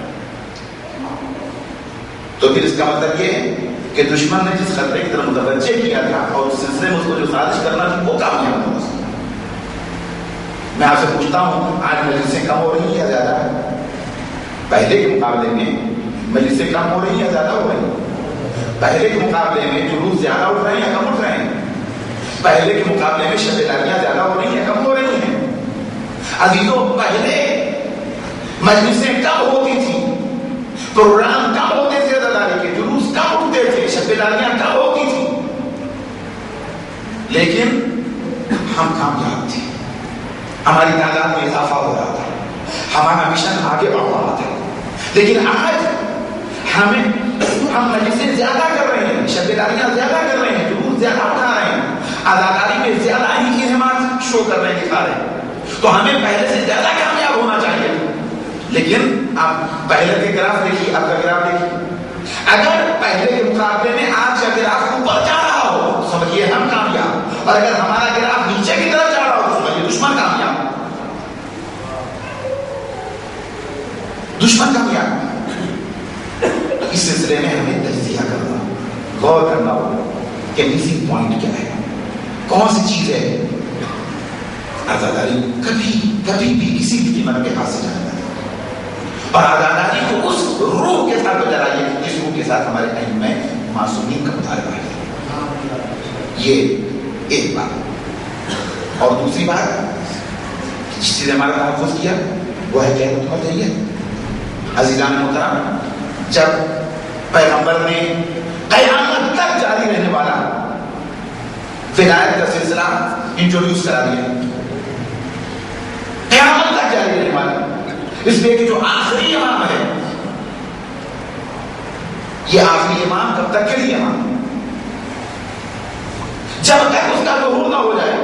تو پھر اس کا مطلب یہ ہے کہ دشمن نے جس خطرے کی طرف متوجہ کیا تھا اور اس سلسلے میں اس کو جو سازش کرنا تھی وہ کامیاب ہو. میں آپ سے پوچھتا ہوں, آج مجلسیں کم ہو رہی ہیں یا زیادہ ہے؟ پہلے کے مقابلے میں مجلسیں کم ہو رہی ہیں یا زیادہ ہو رہی ہیں؟ پہلے کے مقابلے میں جلوس زیادہ اٹھ رہے ہیں یا کم اٹھ رہے ہیں؟ پہلے کے مقابلے میں شب داریاں زیادہ ہو رہی ہیں یا کم ہو رہی ہیں؟ عزیزوں, پہلے مجلسیں کم ہوتی تھی, پروگرام کم ہوتے تھے, عزاداری کے جلوس کم اٹھتے تھے, شب داریاں کم ہوتی تھی, لیکن ہم کامیاب تھے, ہماری تعداد میں اضافہ ہو رہا تھا, ہمارا مشن آگے بڑھ رہا تھا. لیکن آج ہمیں ہم مجلسیں زیادہ کر رہے ہیں, شب داریاں زیادہ کر رہے ہیں, جلوس زیادہ اٹھا رہے ہیں, عزاداری میں زیادہ ہی اہتمام شو کر رہے ہیں, دکھا رہے ہیں, تو ہمیں پہلے سے زیادہ کامیاب ہونا چاہیے. لیکن آپ پہلے کے گراف دیکھیے, آپ کا گراف دیکھیے, اگر پہلے کے مقابلے میں آپ کا گراف اوپر جا رہا ہو سمجھیے ہم کامیاب, اور اگر ہمارا گراف نیچے کی طرف جا رہا ہو تو سمجھیے دشمن کامیاب. دشمن کامیاب. اس سلسلے میں ہمیں تجزیہ کرنا, غور کرنا ہوگا کہ مسنگ پوائنٹ کیا ہے, کون سی چیز ہے. عزاداری کبھی کبھی بھی کسی بھی قیمت کے ہاتھ سے جانا ہے, اور عزاداری کو اس روح کے ساتھ بجائیے جس روح کے ساتھ ہمارے ائمہ میں معصومین کا مطالبہ ہے. یہ ایک بات. اور دوسری بات جس چیز ہمارا تحفظ کیا وہ ہے کیا بتائیے عزیزان محترم, جب پیغمبر نے قیامت تک جاری رہنے والا ولایت کا سلسلہ انٹروڈیوس کرا دیا, قیامت تک جاری رہنے والا, اس لیے کہ جو آخری امام ہے یہ آخری امام کب تک کے لیے امام, جب تک اس کا ظہور نہ ہو جائے.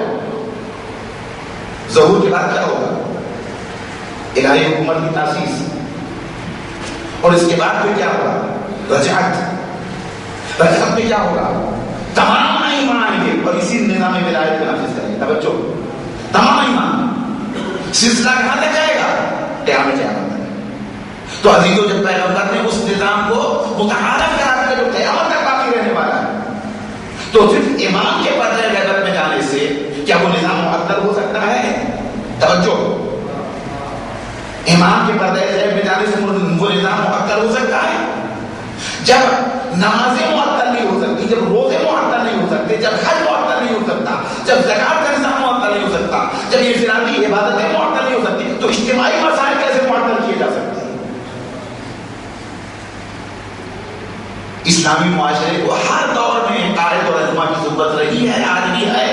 ظہور کے بعد کیا ہوگا؟ الہی حکومت کی تاسیس, اور اس کے بعد پھر کیا ہوگا؟ رجعت. رجعت میں کیا ہوگا؟ تمام ایمان آئیں گے اور اسی نظام ولایت کو نافذ کریں گے. توجہ, تمام ایمان. سلسلہ کہاں تک جائے گا؟ قیامت قیامت تک. تو عزیزوں, جب پیغمبر نے اس نظام کو متعارف کرا دیا جو قیامت تک باقی رہنے والا ہے, تو صرف امام کے پردے غیبت میں جانے سے کیا وہ نظام معطل ہو سکتا ہے؟ توجہ, امام کے پردے غیب میں جانے سے وہ نظام معطل ہو سکتا ہے؟ جب نمازیں معطل نہیں ہو سکتی, جب روزے معطل نہیں ہو سکتے, جب حج معطل نہیں ہو سکتا, جب زکات کا نظام معطل نہیں ہو سکتا, جب یہ انفرادی عبادتیں معطل نہیں ہو سکتی, تو اجتماعی مسائل کیسے معطل کیے جا سکتے ہیں؟ اسلامی معاشرے کو ہر دور میں ضرورت رہی ہے، آج بھی ہے۔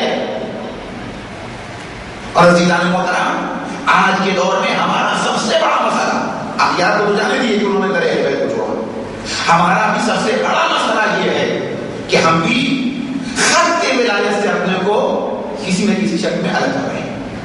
اور عزیزان محترم، آج کے دور میں ہمارا سب سے بڑا مسئلہ، اب یاد تو جانے دیے کہ انہوں نے کرے ہے کو چھوڑا، ہمارا بھی سب سے بڑا مسئلہ یہ ہے کہ ہم بھی خط ولایت سے اپنے کو کسی نہ کسی شکل میں الگ کر رہے ہیں۔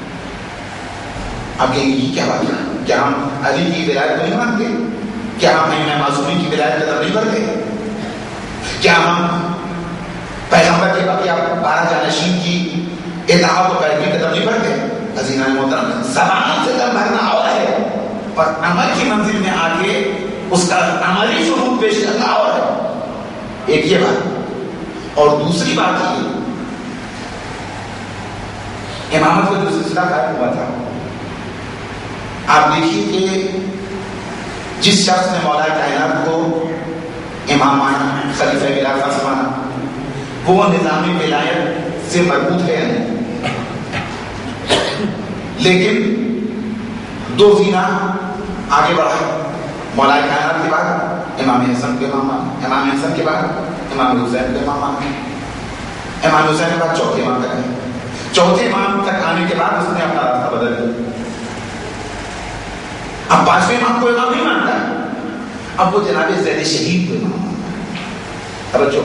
اب کہیں گے کیا بات ہے؟ کیا ہم علی کی ولایت کو نہیں مانتے؟ کیا ہم امام معصومی کی ولایت قدر نہیں کرتے؟ کیا ہم پیغمبر کے بقیہ بارہ جانشین کی اطاعت و پیروی قدر نہیں کرتے؟ عزیزان محترم، زبان سے دم بھرنا اور ہے، اور عمل کی منزل میں آ کے اس کا عملی ثبوت پیش کرنا اور ہے۔ ایک یہ بات، اور دوسری بات یہ امامت کا جو سلسلہ قائم ہوا تھا، آپ دیکھیے کہ جس شخص نے مولا کائنات کو امام مانا، خلیفہ خلافت مانا، وہ نظام ولایت سے مربوط ہے نہیں، لیکن دو زینہ آگے بڑھا، مولا کائنات کے بعد امام حسن کے امام مانا، امام حسن کے بعد امام حسین کے امام مانا، امام حسین کے بعد چوتھے امام تک آئے، چوتھے امام تک آنے کے بعد اس نے اپنا راستہ بدل دیا۔ اب پانچویں امام کو امام نہیں مانتا، اب وہ جناب زید شہید کو امام مانتا۔ توجہ،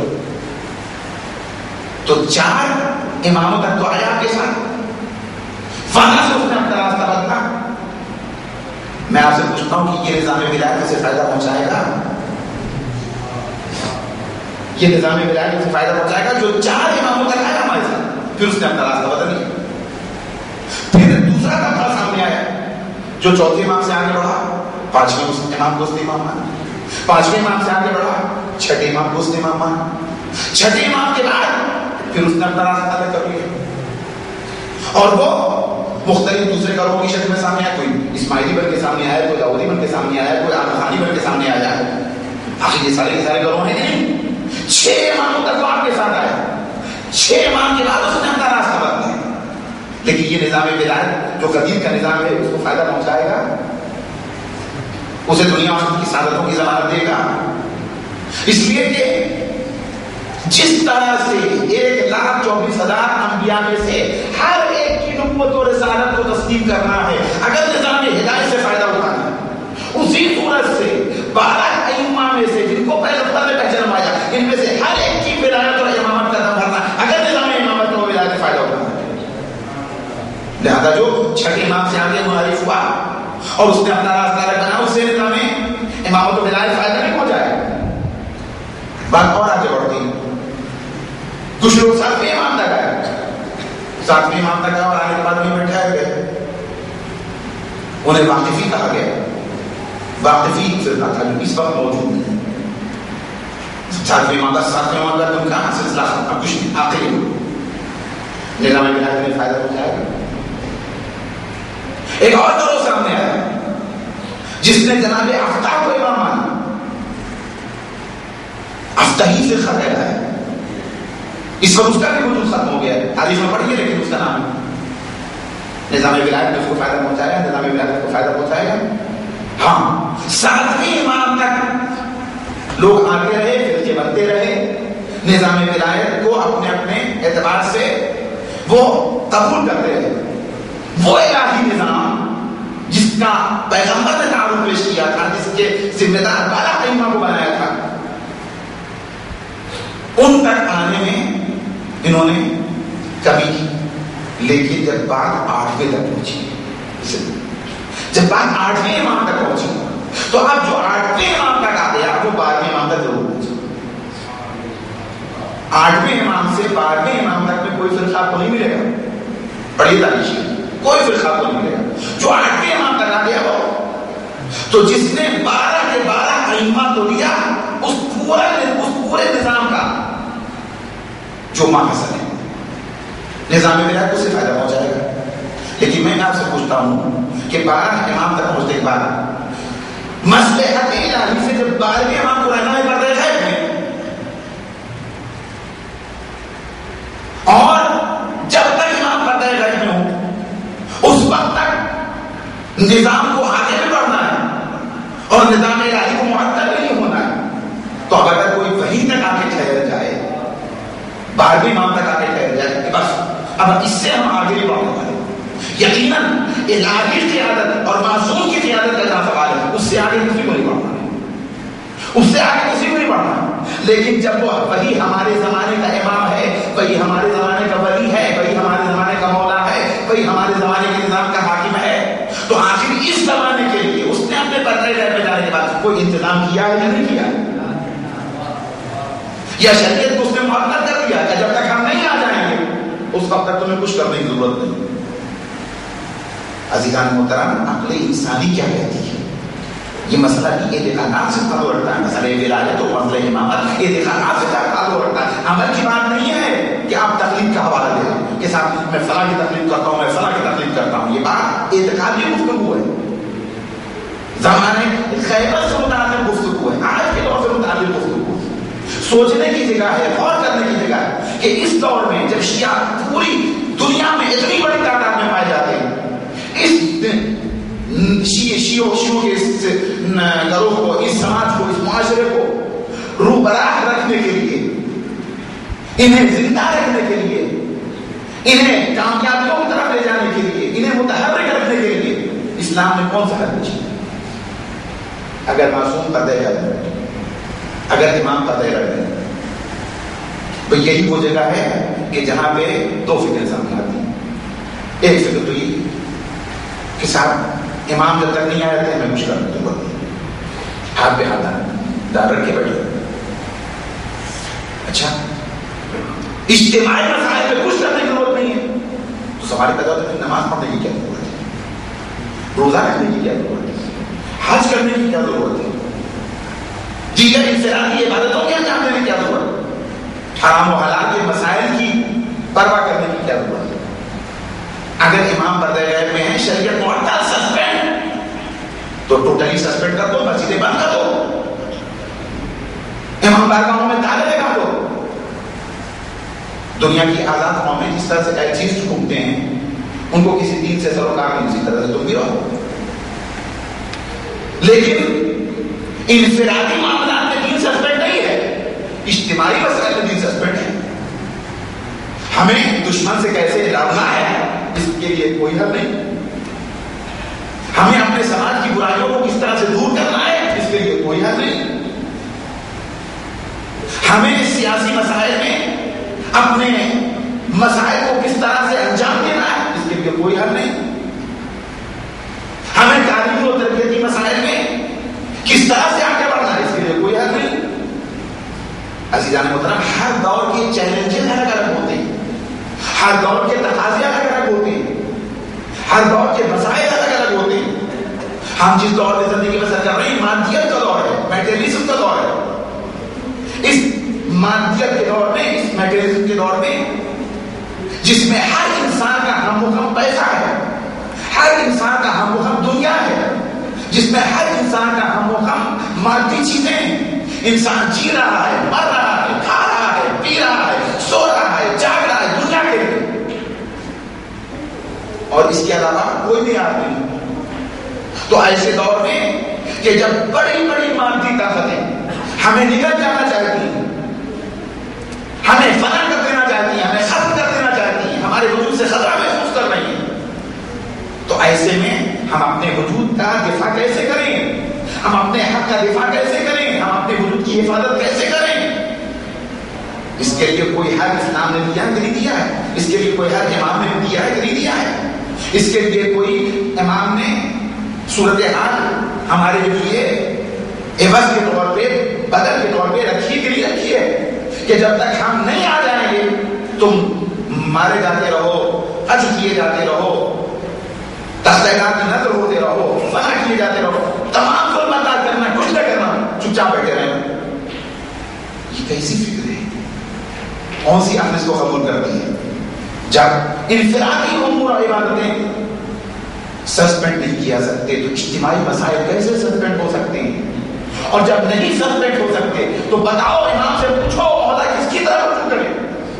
تو چار اماموں تک تو آیا آپ کے ساتھ، وہاں سے اس نے اپنا راستہ بدلا۔ میں آپ سے پوچھتا ہوں کہ یہ نظام ولایت سے فائدہ پہنچائے گا؟ یہ نظام ولایت سے فائدہ پہنچائے گا جو چار اماموں تک آیا ہمارے ساتھ، پھر اس نے اپنا راستہ بدل لیا۔ پھر دوسرا طبقہ سامنے آیا جو چوتھے امام سے آگے بڑھا، پانچویں امام کو اس نے امام مانا، پانچویں امام سے آگے بڑھا، چھٹے امام کو اس نے امام مانا، چھٹے امام کے بعد پھر اس نے اپنا راستہ طے کر لیا، اور وہ مختلف دوسرے گروہوں کی شکل میں سامنے آیا، کوئی اسماعیلی بن کے سامنے آیا، کوئی لاہوری بن کے سامنے آیا، کوئی آمرخانی بن کے سامنے آیا۔ آخر یہ سارے کے سارے گروہ ہیں نہیں، چھ اماموں تک وہ آپ کے ساتھ آیا، چھ امام کے بعد اس نے اپنا راستہ بدلا۔ لیکن یہ نظام ولایت جو قدیم کا نظام ہے، اس کو فائدہ پہنچائے گا؟ اسے دنیا اور کی سعادتوں کی ضمانت دے گا؟ اس لیے کہ جس طرح سے ایک لاکھ چوبیس ہزار انبیاء میں سے ہر ایک کی نبوت اور رسالت کو تسلیم کرنا ہے اگر نظام ہدایت سے فائدہ اٹھانا ہے، اسی صورت سے بارہ ائمہ میں سے جن کو پیغمبر نے پہچانوایا، ان میں سے ہر ایک کی ولایت اور امامت کا دم بھرنا اگر نظام امامت اور ولایت سے فائدہ اٹھانا ہے۔ لہذا جو چھٹے امام سے آگے منحرف ہوا اور اس نے اپنا راستہ بنا، اس سے نظام امامت و ولایت فائدہ نہیں پہنچایا۔ بات اور آگے بڑھتی ہے، کچھ لوگ ساتویں امام تک آئے، ساتویں امام تک آئے اور آنے کے بعد وہیں بیٹھائے گئے، انہیں واقفی کہا گیا۔ واقفی سلسلہ تھا جو اس وقت موجود نہیں، ساتویں امام کا ساتویں امام کا تم کہاں سلسلہ ختم، کچھ نہیں، آخری نظام ولایت میں فائدہ پہنچائے گا۔ ایک اور گروہ سامنے آیا جس نے جناب افتح کو امام مانا، افتحی سے خط ہے، اس وقت اس کا بھی وجود ختم ہو گیا ہے، تاریخ میں پڑھیے لیکن اس کا نام ہے۔ نظام ولایت میں اس کو فائدہ پہنچایا، نظام ولایت کو فائدہ پہنچائے گا۔ ہاں، ساتویں امام تک لوگ آتے رہے، فرقے بنتے رہے، نظام ولایت کو اپنے اپنے اعتبار سے وہ قبول کرتے رہے۔ وہ الہی نظام جس کا پیغمبر نے تعارف پیش کیا تھا، جس کے ذمہ دار بارہ ائمہ کو بنایا تھا، ان تک آنے میں انہوں نے کمی کی۔ لیکن جب بات آٹھویں تک پہنچی، جب بات آٹھویں امام تک پہنچی، تو اب جو آٹھویں امام تک آ گیا وہ بارہویں امام تک ضرور پہنچی۔ آٹھویں امام سے بارہویں امام تک میں کوئی فرقہ کو نہیں ملے گا، پڑھیے تاریخ، کوئی فرقہ کو نہیں ملے گا۔ جو آٹھویں امام تک آ گیا وہ، تو جس نے بارہ کے بارہ ائمہ تو لیا، اس پورے اس پورے نظام کا جو ماحصل ہے، نظام ولایت کو سے فائدہ پہنچائے گا۔ لیکن میں آپ سے پوچھتا ہوں کہ بارہ امام تک پہنچنے کے بعد مصلحت الہی سے جب بارہویں امام کو رہنمائی کر رہے ہیں، اور جب تک امام پردہ غیب میں ہو اس وقت تک نظام کو آگے بھی بڑھنا ہے اور نظام الہی کو معطل بھی نہیں ہونا ہے، تو اب اگر کوئی وہیں تک آ کے ٹھہر جائے، بارہویں امام تک اب اس سے ہم آگے نہیں بڑھنے والے. یقیناً الہی قیادت اور معصوم کی قیادت کا جہاں سوال ہے اس سے آگے کسی کو نہیں بڑھنا ہے, اس سے آگے کسی کو نہیں بڑھنا. لیکن جب وہ وہی ہمارے زمانے کا امام ہے, وہی ہمارے زمانے کا ولی ہے, وہی ہمارے زمانے کا مولا ہے, وہی ہمارے زمانے کے نظام کا حاکم ہے, تو آخر اس زمانے کے لیے اس نے اپنے پردے گھر میں جانے کے بعد کوئی انتظام کیا ہے یا نہیں کیا, یا شریعت کو اس نے معطل کر دیا کہ جب تک ہم نہیں آ جائیں گے اس وقت تک تمہیں کچھ کرنے کی ضرورت نہیں. عزیزان محترم, عقل انسانی کیا کہتی ہے؟ یہ مسئلہ بھی اعتقادات سے تعلق رکھتا ہے. مسئلہ ولایت اور مسئلہ امامت اعتقادات سے تعلق رکھتا ہے. عمل کی بات نہیں ہے کہ آپ تقلید کا حوالہ دے رہے ہیں کہ صاحب میں فلاں کی تقلید کرتا ہوں, میں فلاں کی تقلید کرتا ہوں. یہ بات اعتقادی گفتگو ہے, زمانے خیبر سے متعلق گفتگو ہے, آج کے دور سے متعلق گفتگو ہے. سوچنے کی جگہ ہے, غور کرنے کی جگہ ہے کہ اس دور میں جب شیعہ پوری دنیا میں اتنی بڑی تعداد میں پائے جاتے ہیں, اس شیعہ شیعوں شیعوں کے اس گروہ کو, اس سماج کو, اس معاشرے کو روبراہ رکھنے کے لیے, انہیں زندہ رکھنے کے لیے, انہیں کامیابیوں کی طرف لے جانے کے لیے, انہیں متحرک رکھنے کے لیے اسلام نے کون سا حل کیا؟ اگر معصوم پردے گھر میں, اگر امام پردے گھر میں, تو یہی وہ جگہ ہے کہ جہاں پہ دو فکریں سامنے آتی ہیں. ایک فکر تو یہ کہ صاحب امام جب تک نہیں آئے تھے ہمیں کچھ کرنے کی ضرورت نہیں, ہاتھ پہ ہاتھ ڈال رکھ کے بیٹھے. اچھا, اجتماعی مسائل پہ کچھ کرنے کی ضرورت نہیں ہے تو سوال پیدا ہوتا ہے نماز پڑھنے کی کیا ضرورت ہے, روزہ رکھنے کی کیا ضرورت ہے, حج کرنے کی کیا ضرورت ہے, دیگر انفرادی عبادتوں کے انجام دینے کی کیا ضرورت ہے, حرام و حلال کے مسائل کی پرواہ کرنے کی کیا ضرورت ہے. اگر امام پردہ غیب میں ہے, شریعت معطل سسپینڈ, تو ٹوٹلی سسپینڈ کر دو, مسجدیں بند کر دو, امام بارگاہوں میں تالے لگا دو. دنیا کی آزاد قومیں جس طرح سے ایتھیسٹ گھومتے ہیں ان کو کسی دین سے سروکار نہیں, اسی طرح سے تم بھی رہو. لیکن انفرادی معاملات میں دین سسپینڈ نہیں ہے, اجتماعی مسائل میں دین سسپینڈ ہے. ہمیں دشمن سے کیسے لڑنا ہے اس کے لیے کوئی حل نہیں, ہمیں اپنے سماج کی برائیوں کو کس طرح سے دور کرنا ہے اس کے لیے کوئی حل نہیں, ہمیں سیاسی مسائل میں اپنے مسائل کو کس طرح سے انجام دینا ہے اس کے لیے کوئی حل نہیں, ہمیں تعلیمی و تربیتی مسائل میں کس طرح سے آگے بڑھنا ہے اس کے لیے کوئی حل نہیں. عزیزان محترم, ہر دور کے چیلنجز الگ الگ ہوتے ہیں, ہر دور کے تقاضے الگ الگ ہوتے ہیں, ہر دور کے مسائل الگ الگ ہوتے ہیں. ہم جس دور میں زندگی بسر کر رہے ہیں مادیت کا دور ہے, میٹیریلزم کا دور ہے. اس مادیت کے دور میں, اس میٹیریلزم کے دور میں جس میں ہر انسان کا ہم ہم پیسہ ہے, ہر انسان کا ہم ہم دنیا ہے, جس میں ہر انسان کا ہم ہم مادی چیزیں ہیں. انسان جی رہا ہے, مر رہا ہے, کھا رہا ہے, پی رہا ہے, سو رہا ہے, جاگ رہا ہے دنیا کے لیے, اور اس کے علاوہ کوئی بھی آدمی نہیں. تو ایسے دور میں کہ جب بڑی بڑی مادی طاقتیں ہمیں نگل جانا چاہتی ہیں, ہمیں فنا کر دینا چاہتی ہیں, ہمیں ختم کر دینا چاہتی ہیں, ہمارے وجود سے خطرہ محسوس کر رہی ہیں, تو ایسے میں ہم اپنے وجود کا دفاع کیسے کریں, ہم اپنے حق کا دفاع کیسے کریں, ہم اپنے وجود کی حفاظت کیسے کریں. اس کے لیے کوئی حل اسلام نے دیا ہے کہ نہیں دیا ہے, اس کے لیے کوئی حل امام نے دیا ہے کہ نہیں دیا ہے, اس کے لیے کوئی امام نے صورتحال ہمارے لیے عوض کے طور پہ, بدل کے طور پہ رکھی کہ نہیں رکھی ہے کہ جب تک ہم نہیں آ جائیں گے تم مارے جاتے رہو, قتل کیے جاتے رہو, تخلیقات نظر ہوتے رہو, فنا کیے جاتے رہو, تمام ظلمات کرنا, کچھ نہ کرنا, چپ چاپ بیٹھے رہنا. یہ کیسی فکر ہے, کون سی عقل اس کو قبول کرتی ہے؟ جب انفرادی امور اور عبادتیں سسپینڈ نہیں کیا سکتے تو اجتماعی مسائل کیسے سسپینڈ ہو سکتے ہیں, اور جب نہیں سسپینڈ ہو سکتے تو بتاؤ, امام سے پوچھو عہدہ کس کی طرف رجوع کرے.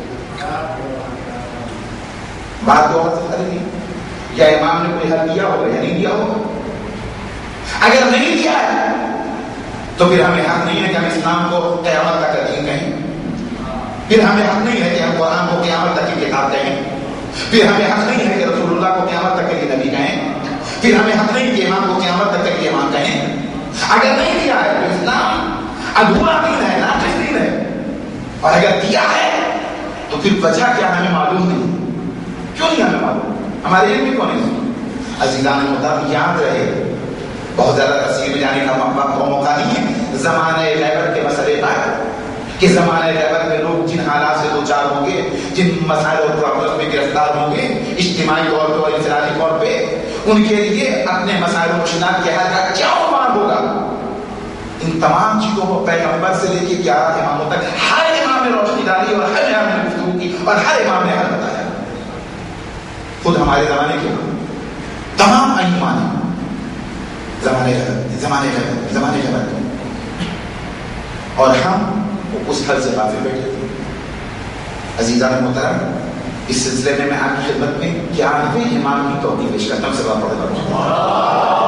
بات تو حاصل کریں گے یا امام نے کوئی حل دیا ہوگا یا نہیں دیا ہوگا. اگر نہیں دیا ہے تو پھر ہمیں حق نہیں ہے کہ ہم اسلام کو قیامت تک کا دین کہیں, پھر ہمیں حق نہیں ہے کہ ہم قرآن کو قیامت تک کی کتاب کہیں, پھر ہمیں حق نہیں ہے کہ رسول اللہ کو قیامت تک کے لیے نبی کہیں، پھر ہمیں حق نہیں کہ امام کو قیامت تک کے لیے امام کہیں. اگر نہیں دیا ہے تو اسلام ادھورا دین ہے، ناقص دین ہے. اور اگر دیا ہے تو پھر وجہ کیا ہمیں معلوم نہیں. کیوں نہیں ہمیں معلوم؟ ہمارے علم میں کون ہے؟ عزیزان محترم یاد رہے، بہت زیادہ تفصیل میں جانے کا موقع نہیں ہے زمانہ غیبت کے مسئلے پر، کہ زمانہ غیبت میں لوگ جن حالات سے دوچار ہوں گے، جن مسائل اور پرابلم میں گرفتار ہوں گے اجتماعی طور پہ اور انفرادی طور پہ، ان کے لیے اپنے مسائل و مشکلات کے حل کا کیا عنوان ہوگا. ان تمام چیزوں کو پیغمبر سے لے کے گیارہ اماموں تک ہر امام نے روشنی ڈالی اور ہر امام نے گفتگو کی اور ہر امام نے حل بتایا. خود ہمارے زمانے کے تمام ائمہ نے زمانے غیبت زمانے غیبت زمانے غیبت اور ہم اس حل سے غافل بیٹھے تھے. عزیزان محترم، اس سلسلے میں میں آپ کی خدمت میں گیارہویں امام کی توقیع پیش کرتا ہوں. سب پڑھے کروں.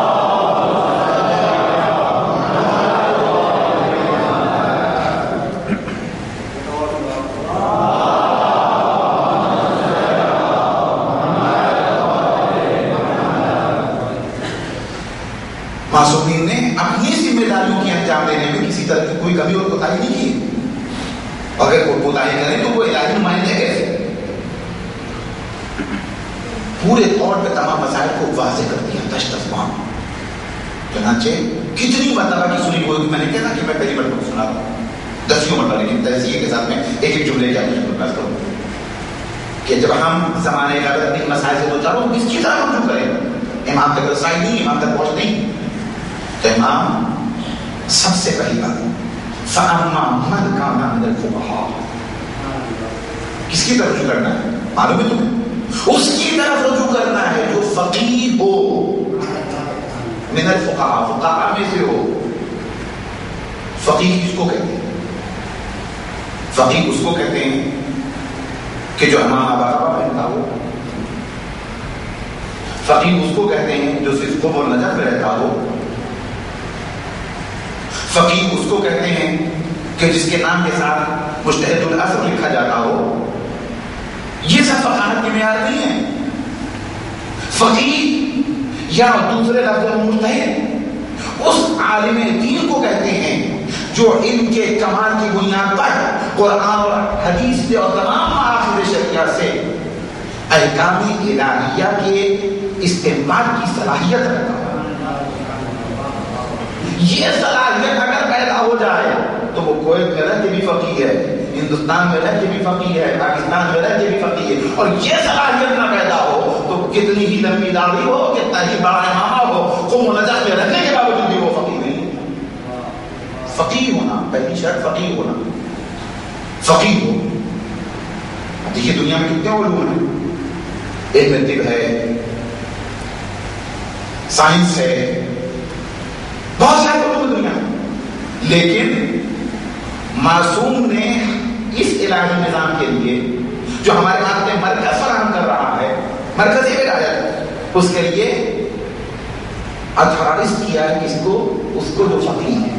معصومین نے اپنی ذمہ داریوں کی انجام دینے میں کسی طرح کی کوئی کمی اور کوتاہی نہیں کی. اگر کوئی کوتاہی کریں تو وہ الہی نمائندے کیسے؟ پورے طور پہ تمام مسائل کو واضح کر دیا تشت افہام. چنانچہ کتنی مرتبہ کی سنی ہوئی، میں نے کہا کہ میں پہلی مرتبہ سنا رہا ہوں دسیوں مرتبہ، لیکن تجزیے کے ساتھ میں ایک ایک جملے کا بات کروں کہ جب ہم زمانے کا اپنے مسائل سے دوچار ہوں کس کی طرح رجوع کریں. امام تک رسائی نہیں، امام تک پہنچ نہیں. تو امام سب سے پہلی بات فَأَمَّا مَنْ كَانَ مِنَ الْفُقَهَاءِ، کس کی طرف رجوع کرنا ہے معلوم ہے تمہیں؟ اس کی طرف رجوع کرنا ہے جو فقیہ ہو. من الفقهاء، فقہاء میں سے ہو. فقیہ کس کو کہتے ہیں؟ فقیہ اس کو کہتے ہیں کہ جو امام آبا ربا پہنتا ہو. فقیہ اس کو کہتے ہیں جو صرف قرب اور نجف میں رہتا ہو. فقیہ اس کو کہتے ہیں کہ جس کے نام کے ساتھ مجتہد الاثر لکھا جاتا ہو. یہ سب فقاہت کے معیار نہیں ہے. فقیہ یا دوسرے لفظوں میں مجتہد اس عالم دین کو کہتے ہیں جو علم کے کمال کی بنیاد پر قرآن اور حدیث سے اور تمام مآخذ شرعیہ سے احکام الہیہ کے استعمال کی صلاحیت رکھتا ہے. یہ صلاحیت اگر پیدا ہو جائے تو وہ کویت میں رہ کے بھی فقیہ ہے، ہندوستان میں رہ کے بھی فقیہ ہے، پاکستان میں رہ کے بھی فقیہ ہے. اور یہ صلاحیت نہ پیدا ہو تو کتنی ہی لمبی داڑھی ہو، کتنا ہی بڑا امامہ ہو، قوم و نجف میں رکھنے کے باوجود بھی وہ فقیہ نہیں. فقیہ ہونا پہلی شرط، فقیہ ہونا. فقیہ ہو. دیکھیے دنیا میں کتنے علوم ہیں. ایک میں طب ہے، سائنس ہے، بہت سارے علوم دنیا میں. لیکن معصوم نے اس الہی نظام کے لیے جو ہمارے ہاتھ میں مرکز فراہم کر رہا ہے، مرکزی ولایت، اس کے لیے اتھارائز کیا ہے کس کو؟ اس کو جو فقیہ ہے.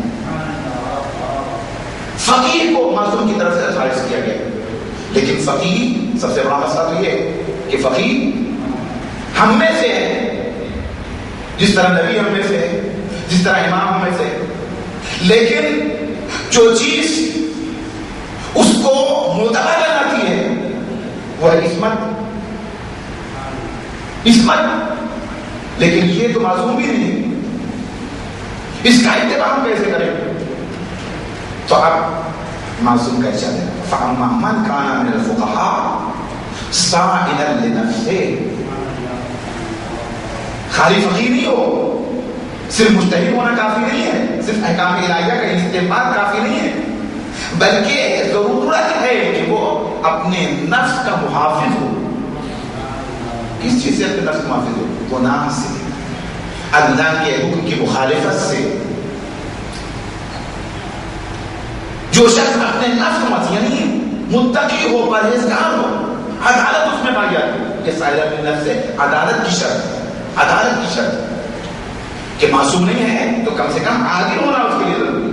فقیہ کو معصوم کی طرف سے اتھارائز کیا گیا. لیکن فقیہ سب سے بڑا مسئلہ تو یہ کہ فقیہ ہم میں سے ہے، جس طرح نبی ہم میں سے ہے، جس طرح امام ہم میں سے ہے. لیکن جو چیز اس کو معتبر بناتی ہے وہ ہے عصمت. عصمت لیکن یہ تو معصوم بھی نہیں ہے. اس کا اتباع ہم کیسے کریں؟ تو اب معصوم کا ارشاد ہے فَأَمَّا مَنْ كَانَ مِنَ الْفُقَهَاءِ سَائِلًا لِنَفْسِهِ. خالی فقیہ نہیں ہو، صرف مجتہد ہونا کافی نہیں ہے، صرف احکام الہیہ کا استعمال کافی نہیں ہے، بلکہ ضرورت ہے کہ وہ اپنے نفس کا محافظ ہو. کس چیز سے اپنے نفس کا محافظ ہو؟ گناہ سے، اللہ کے حکم کی مخالفت سے. جو شخص اپنے نفس مت یعنی متقی ہو، پرہیزگار ہو، عدالت اس میں پائی جاتی ہے. یہ سائلہ اپنے نفس سے عدالت کی شرط، عدالت کی شرط کہ معصوم نہیں ہے تو کم سے کم عادل ہونا اس کے لیے ضروری.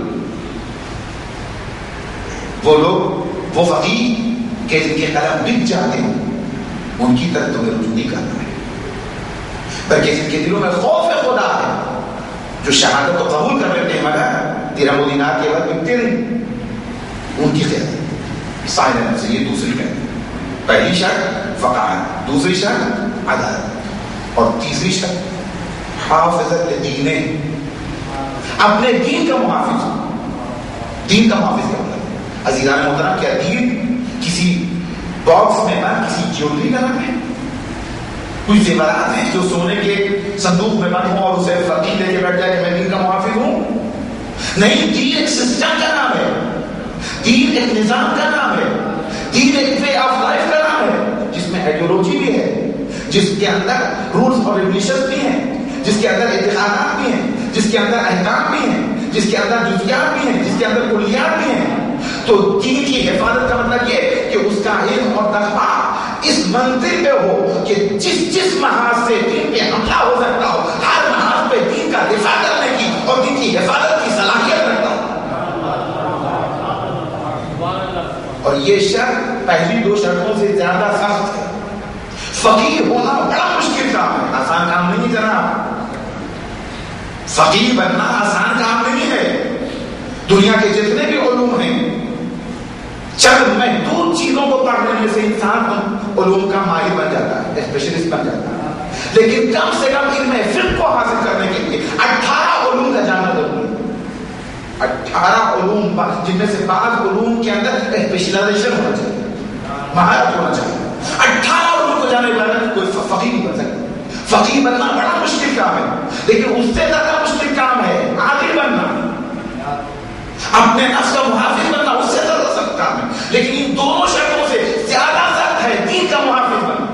وہ لوگ، وہ فقیہ کہ جن کے قلم بک جاتے ہیں، ان کی طرف تمہیں رجوع نہیں کرنا ہے، بلکہ جن کے دلوں میں خوف خدا ہے، جو شہادت کو قبول کر لیتے ہیں مگر درہم و دینار کے بعد بکتے نہیں، ان کی قیادت صاحب نفس. یہ دوسری قیادت. پہلی شرط فقاہت، دوسری شرط عدالت، اور تیسری شرط حافظت دین، اپنے دین کا محافظ. دین کا محافظ کیا ہوتا ہے عزیزان محترم؟ کیا دین کسی باکس میں بند کسی جیولری کا نام ہے؟ کوئی زیورات ہیں جو سونے کے صندوق میں بند ہوں اور اسے فقیر لے کے بیٹھ جائے کہ میں دین کا محافظ ہوں؟ نہیں، دین ایک سسٹم کا نام ہے، دین ایک نظام کا نام ہے، دین ایک وے آف لائف کا نام ہے، جس میں آئیڈیولوجی بھی ہے، جس کے اندر رولز اور ریگولیشنز بھی ہیں، جس کے اندر اعتقادات بھی ہیں، جس کے اندر احکام بھی ہیں، جس کے اندر جزیات بھی ہیں، جس کے اندر کلیات بھی ہیں. تو دین کی حفاظت کا مطلب یہ کہ اس کا علم اور تقویٰ اس منزل پہ ہو کہ جس جس محاذ سے دین پہ حملہ ہو سکتا ہو، ہر محاذ پہ دین کا دفاع کرنے کی اور دین کی حفاظت کی صلاحیت رکھتا ہو. اور یہ شرط پہلی دو شرطوں سے زیادہ سخت ہے. فقیر ہونا بڑا مشکل کام ہے، آسان کام نہیں جناب. فقیر بننا آسان کام نہیں ہے. دنیا کے جتنے بھی علوم ہیں، چند محدود چیزوں کو پڑھ لینے سے انسان علوم کا ماہر بن جاتا ہے، اسپیشلسٹ بن جاتا ہے. لیکن کم سے کم علم فقہ کو حاصل کرنے کے لیے اٹھارہ علوم کا جاننا ضروری ہے. اٹھارہ علوم جن میں سے بعض علوم کے اندر اسپیشلائزیشن ہونا چاہیے، مہارت ہونا چاہیے. اٹھارہ علوم کو جاننے والا کوئی فقیر نہیں بن سکتا. فقیر بننا بڑا مشکل کام ہے، لیکن اس سے زیادہ مشکل کام ہے عادل بننا. اپنے نفس کا محافظ بننا اس سے زیادہ سخت کام ہے، لیکن ان دونوں شرطوں سے زیادہ سخت ہے دین کا محافظ بننا.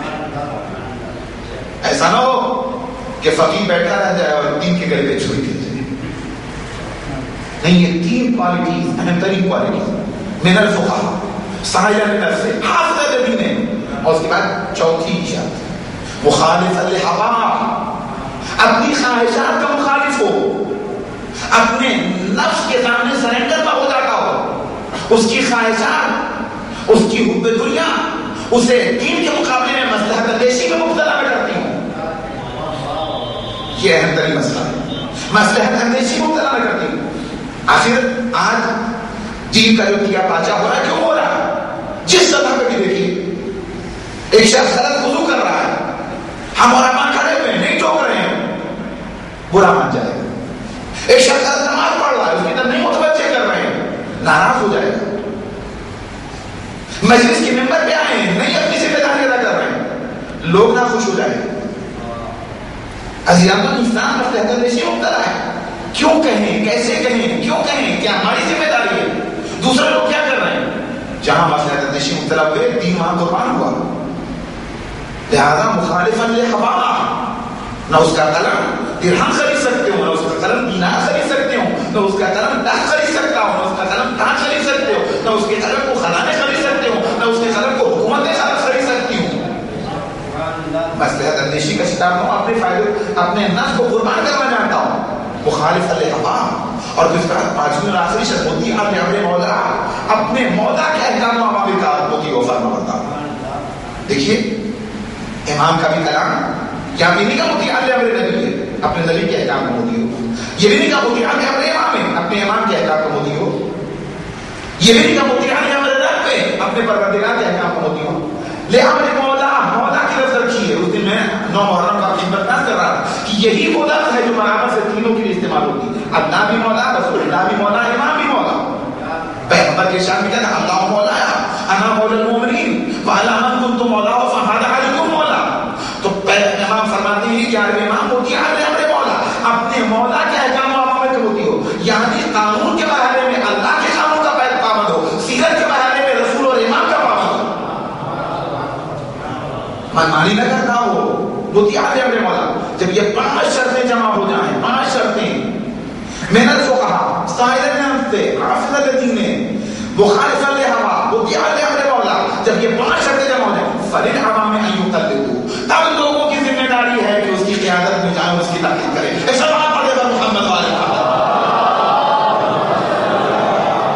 ایسا نہ ہو کہ فقیر بیٹھا رہ جائے اور دین کے گلے پہ چھری گر جائے. نہیں، یہ تین کوالٹیز اہم ترین کوالٹیز من الفقہاء صاحب النفس حافظ الدین، اور اس کے بعد چوتھی شرط مخالف الہوا، اپنی خواہشات کا مخالف ہو، اپنے نفس کے سامنے سرنڈر ہو جاتا ہو. اس کی خواہشات، اس کی حب دنیا اسے دین کے مقابلے میں مصلحت اندیشی میں مبتلا کرتی ہوں. یہ اہم ترین مسئلہ ہے، مصلحت اندیشی مبتلا کرتی ہوں. آخر آج دین کا جو کیا پاچا ہو رہا ہے، کیوں ہو رہا ہے؟ جس سطح پہ بھی دیکھیے، ایک شخص غلط وضو کر رہا ہے، ہم اور امان کھڑے ہوئے نہیں ٹوک رہے ہیں، برا مان جائے گا. ایک شخص غلط نماز پڑھ رہا ہے، اس کی طرف نہیں متوجہ کر رہے ہیں، ناراض ہو جائے گا. مجلس کے ممبر پہ آئے ہیں، نہیں اپنی ذمہ داری ادا کر رہے ہیں، لوگ نہ خوش ہو جائیں گے. عزیزان، انسان مصلحت اندیشی مبتلا ہے. کیوں کہیں، کیسے کہیں، کیوں کہیں، کیا ہماری ذمہ داری ہے؟ دوسرے لوگ کیا کر رہے ہیں؟ جہاں مصلحت اندیشی مبتلا ہوئے، دین وہاں قربان ہوا. لہذا مخالفا للہوا، نہ اس کا قلم درہم خرید سکتے ہو، نہ اس کا قلم دینار خرید سکتے ہو، نہ اس کا قلم ڈاک خرید سکتا ہو، نہ اس کا قلم دان خرید سکتے ہو، نہ اس کے قلم کو خزانے خرید سکتے ہو، نہ اس کے قلم کو حکومتیں خرید سکتی ہوں. مصلحت اندیشی کا شکار ہوں، اپنے فائدے، اپنے نفس کو قربان کرنا چاہتا ہوں. مخالف الہوا. اور پھر پانچویں اور آخری شرط ہوتی ہے اپنے مولا، اپنے مولا کے احکام و عوامر کا ہوتی وہ فرما بردار. دیکھیے، امام کا بھی کلام کیا بھی نہیں کہا ہوتی آل امر نبی ہے، اپنے نبی کے احکام کو ہوتی ہو. یہ بھی نہیں کہا ہوتی آل امر امام ہے، اپنے امام کے احکام کو ہوتی ہو. یہ بھی نہیں کہا ہوتی آل امر رب ہے، اپنے پروردگار کے احکام کو ہوتی ہو. لے امر مولا، مولا کی لفظ رکھی ہے. اس دن میں نو محرم کا خدمت نہ کر رہا تھا کہ یہی وہ لفظ ہے جو برابر سے تینوں کے لیے استعمال ہوتی ہے. اللہ بھی مولا، رسول اللہ بھی مولا، امام بھی مولا. پیغمبر کے شان میں کہا اللہ مولا انا مولا المؤمنین وعلی من کنت مولا فہذا علیکم مولا. تو امام فرماتے ہیں کہ امام ہوتی ہے اپنے مولا، اپنے مولا کے احکام و عوامر کی ہوتی ہو. یعنی قانون کے بارے میں اللہ کے قانون کا پابند ہو، سیرت کے بارے میں رسول اور امام کا پابند ہو، منمانی نہ کرتا ہو. ہوتی ہے اپنے مولا. جب یہ پانچ شرطیں جمع ہو جائیں، پانچ شرطیں من الفقہاء صاحب النفس حافظ الدین مخالف الہوا ہوتی ہے اپنے مولا. جب یہ پانچ شرطیں جمع ہو جائیں، فللعوام ان یقلدوا، تب لوگوں کی ذمہ داری ہے کہ اس کی قیادت میں جائیں، اس کی تقلید کریں. ایسا بات پڑھے گا محمد والے کا.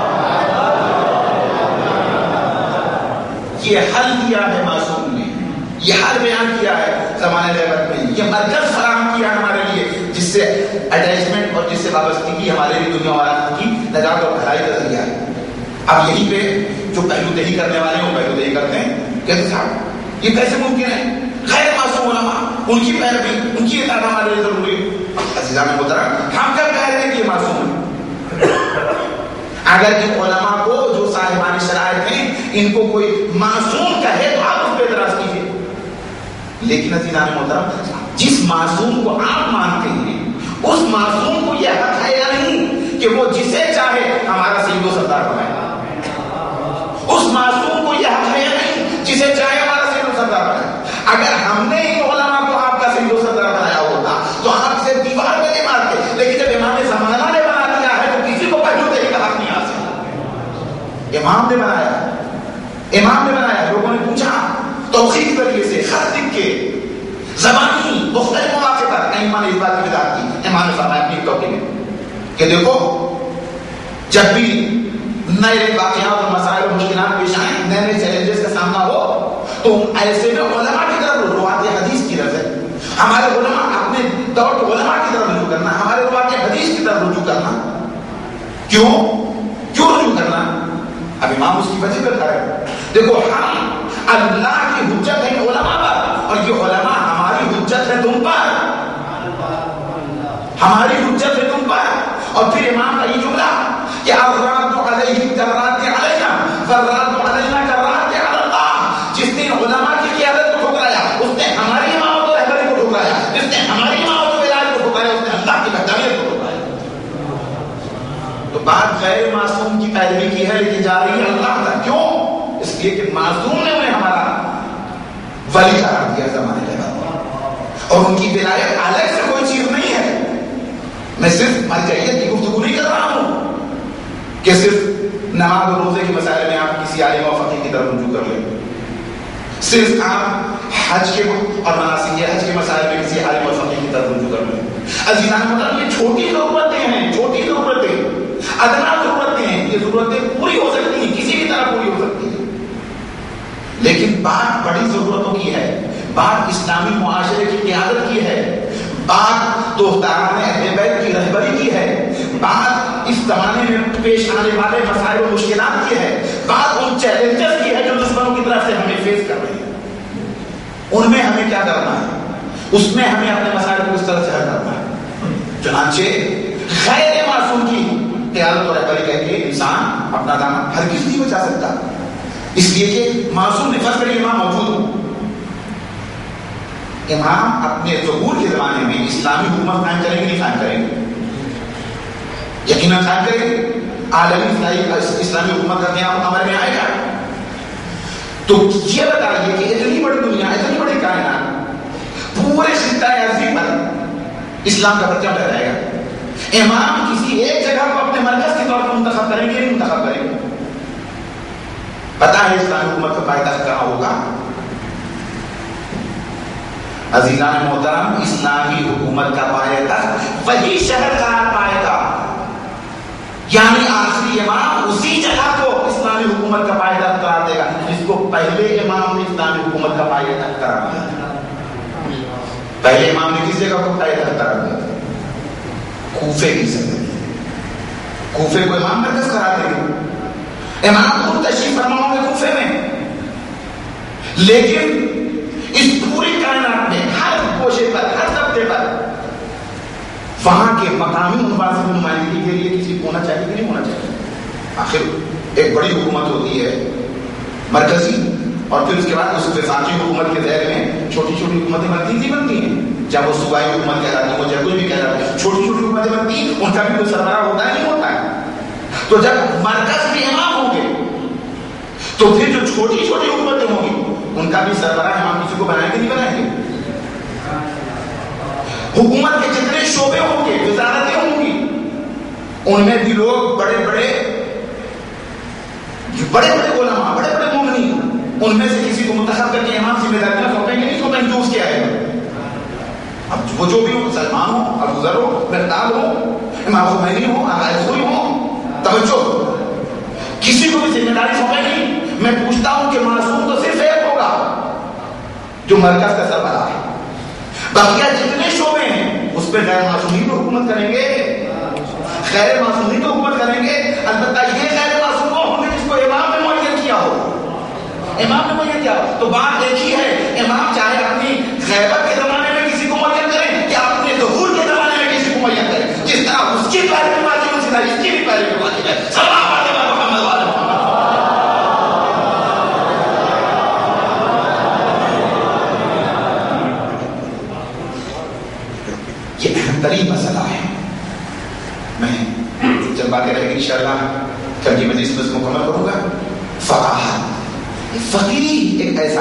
یہ حل دیا ہے معصوم نے. یہ حال بیان کیا ہے زمانے غیبت میں، یہ مرکز فراہم کیا ہمارے لیے جس سے اٹیچمنٹ اور جس سے وابستگی ہمارے لیے دنیا اور آخرت کی نجات اور بھلائی کا ذریعہ ہے۔ اب یہیں پہ جو پہلو دہی کرنے والے ہیں وہ پہلو دہی کرتے ہیں، کہتے صاحب یہ کیسے ممکن ہے؟ غیر معصوم علماء، ان کی پیروی، ان کی اطاعت ہمارے لیے ضروری ہے۔ عزیزان محترم، ہم کب کہہ رہے ہیں کہ یہ معصوم ہے؟ اگر ان علماء کو جو صاحبان شرائط ہیں ان کو کوئی معصوم کہے تو آپ اس پہ اعتراض کیجیے، لیکن عزیزان محترم جس معصوم کو آپ مانتے ہیں اس معصوم کو یہ حق ہے یا نہیں کہ وہ جسے چاہے ہمارا سید و سردار بنائے؟ اس معصوم کو یہ حق ہے یا نہیں جسے چاہے ہمارا سید و سردار بنائے؟ اگر ہم نے ان علماء کو آپ کا سید و سردار بنایا ہوتا تو آپ سے دیوار میں نہیں مارتے، لیکن جب امام زمانہ نے بنا دیا ہے تو کسی کو پہلو دہی کا حق نہیں آ سکتا۔ امام نے بنایا، امام نے بنایا، لوگوں نے پوچھا توثیق کے ذریعے سے خط لکھ کے زبانی مختلف مواقع پر ائمہ نے اس بات کی وضاحت کی۔ امام نے فرمایا اپنی ٹوپی میں کہ دیکھو جب بھی نئے واقعات اور مسائل اور مشکلات پیش آئیں، نئے نئے چیلنجز کا سامنا ہو تو ایسے میں علماء کی طرف روات حدیث کی رضا ہے، ہمارے علماء اپنے دور کے علماء کی طرف رجوع کرنا، ہمارے روات حدیث کی طرف رجوع کرنا۔ کیوں کیوں رجوع کرنا؟ اب امام اس کی وجہ پر کرے، دیکھو ہم اللہ کی حجت ہے علماء پر، اور یہ علماء ہماری حجت ہے تم پر، ہماری حجت ہے تم پر۔ اور پھر امام کا یہ جملہ کہ الراد علیہم کرات علینا والراد علینا کرات علی اللہ، جس نے علماء کی قیادت کو ٹھکرایا اس نے ہماری امامت و رہبری کو ٹھکرایا، جس نے ہماری امامت و ولایت کو ٹھکرایا اس نے اللہ کی وحدانیت کو ٹھکرایا۔ تو بات غیر معصوم کی پیروی کی ہے لیکن جا رہی ہے اللہ کا، کیوں؟ اس لیے کہ معصوم نے انہیں ہمارا ولی قرار دیا زمانے کے بعد، اور ان کی ولایت الگ سے کوئی چیز نہیں ہے۔ میں صرف مرجعیت کی گفتگو نہیں کر رہا ہوں کہ صرف نماز اور روزے کے مسائل میں آپ کسی عالم و فقیہ کی طرف رجوع کر لیں، صرف آپ حج کے اور مناسک حج کے مسائل میں کسی عالم و فقیہ کی طرف رجوع کر لیں۔ عزیزان محترم یہ چھوٹی ضرورتیں ہیں، چھوٹی ضرورتیں، ادنا ضرورتیں ہیں، یہ ضرورتیں پوری ہو سکتی ہیں، کسی بھی طرح پوری ہو سکتی ہیں، لیکن بات بڑی ضرورتوں کی ہے، بات اسلامی معاشرے کی قیادت کی ہے، بات دوستان اہل بیت کی رہبری کی ہے، بات اس زمانے میں پیش آنے والے مسائل و مشکلات کی ہے، بات ان چیلنجز کی ہے جو دشمنوں کی طرف سے ہمیں فیس کر رہے ہیں، ان میں ہمیں کیا کرنا ہے، اس میں ہمیں اپنے مسائل کو اس طرح سے حل کرنا ہے۔ چنانچہ غیر معصوم کی قیادت اور رہبری کہہ کے انسان اپنا دامن ہرگز نہیں بچا سکتا، اس لیے کہ معصوم نے فرض کری امام موجود ہو، امام اپنے ظہور کے زمانے میں اسلامی حکومت قائم کریں گے نہیں قائم کریں گے؟ یقیناً قائم کریں گے، عالمی اسلامی حکومت کا قیام عمل میں آئے گا۔ تو یہ بتائیے کہ اتنی بڑی دنیا، اتنی بڑی کائنات، پورے خطہ ارضی پر اسلام کا پرچم لہرائے گا، امام کسی ایک جگہ کو اپنے مرکز کے طور پر منتخب کریں گے نہیں منتخب کریں گے؟ پتا ہے اسلامی حکومت کا پائیدار کہاں ہوگا؟ عزیزان محترم، اسلامی حکومت کا پائیدار وہی شہر قرار پائے گا، یعنی آخری امام اسی جگہ کو اسلامی حکومت کا پائیدار قرار دے گا جس کو پہلے امام نے اسلامی حکومت کا پائیدار قرار دیا۔ پہلے امام نے کس جگہ کو پائیدار قرار دیا؟ کوفے کی زندگی، کوفے کو امام مرکز قرار دے گا، امام خود تشریف فرما ہوں گے کوفے میں، لیکن اس پوری کائنات میں ہر گوشے پر، ہر طبقے پر وہاں کے مقامی مفاسد نمائندگی کے لیے کسی کو ہونا چاہیے کہ نہیں ہونا چاہیے؟ آخر ایک بڑی حکومت ہوتی ہے مرکزی، اور پھر اس کے بعد اس وفاقی حکومت کے دائرے میں چھوٹی چھوٹی حکومتیں مرکزی بنتی ہیں، چاہے وہ صوبائی حکومت کہلاتی ہو، چاہے کچھ بھی کہلاتی ہے، چھوٹی چھوٹی حکومتیں بنتی ہیں، ان کا بھی کوئی سربراہ ہوتا ہے نہیں ہوتا ہے۔ تو جب مرکز بھی امام ہوں گے تو پھر جو چھوٹی چھوٹی حکومتیں ہوں گی ان کا بھی سربراہ امام کسی کو بنائیں گے نہیں بنائیں گے؟ حکومت کے جتنے شعبے ہوں گے، وزارتیں ہوں گی، ان میں بھی لوگ بڑے بڑے بڑے بڑے علماء، بڑے بڑے مومنین، ان میں سے کسی کو منتخب کر کے امام ذمہ داریاں سونپیں گے نہیں سونپیں گے؟ اس کیا ہے؟ اب وہ جو بھی ہو، سلمان ہو، ابو ذر ہو، مقداد ہو، امام خمینی ہو، آقا خوئی ہو، توجہ، کسی کو بھی ذمہ داری سونپیں گی؟ میں پوچھتا ہوں کہ معصوم تو صرف ایک ہوگا، جو مرکز کا سربراہ ہے. بقیہ جتنے شعبے ہیں اس پہ غیر معصومین تو حکومت کریں گے, غیر معصومین تو حکومت کریں گے. البتہ یہ غیر معصوم وہ ہوں گے جس کو امام نے معین کیا ہو, امام نے معین کیا ہو. تو بات ایک ہی ہے, امام چاہے اپنی غیبت کے زمانے میں کسی کو معین کریں یا اپنے ظہور کے زمانے میں کسی کو معین کریں, جس طرح اس کی پیروی میں واجب ہے اسی طرح اس کی بھی پیروی میں واجب ہے. سلام علیکم محمد وعلی محمد. یہ اہم ترین مسئلہ ہے. میں جب باتیں رہے گی انشاءاللہ کل کی مجلس میں اس کو مکمل کروں گا. فقاہت, فقیہ ایک ایسا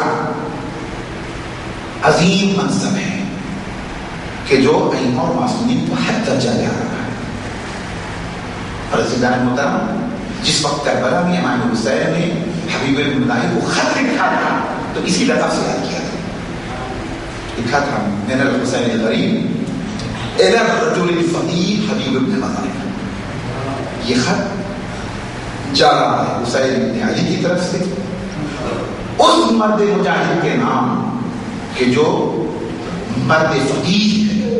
عظیم منصب ہے کہ جو ائمہ اور معصومین کو حد تک جا رہا ہے. اور عزیزان محترم, جس وقت کربلا میں امام حسین نے حبیب اللہ کو خط لکھا تھا تو اسی لطف سے یاد کیا تھا. لکھا تھا من الحسین الغریب الى الرجل الفقیہ حبیب ابن مطالب. یہ خط جا رہا ہے حسین بن علی کی طرف سے اس مرد مجاہد کے نام کہ جو مرد فقیہ ہے,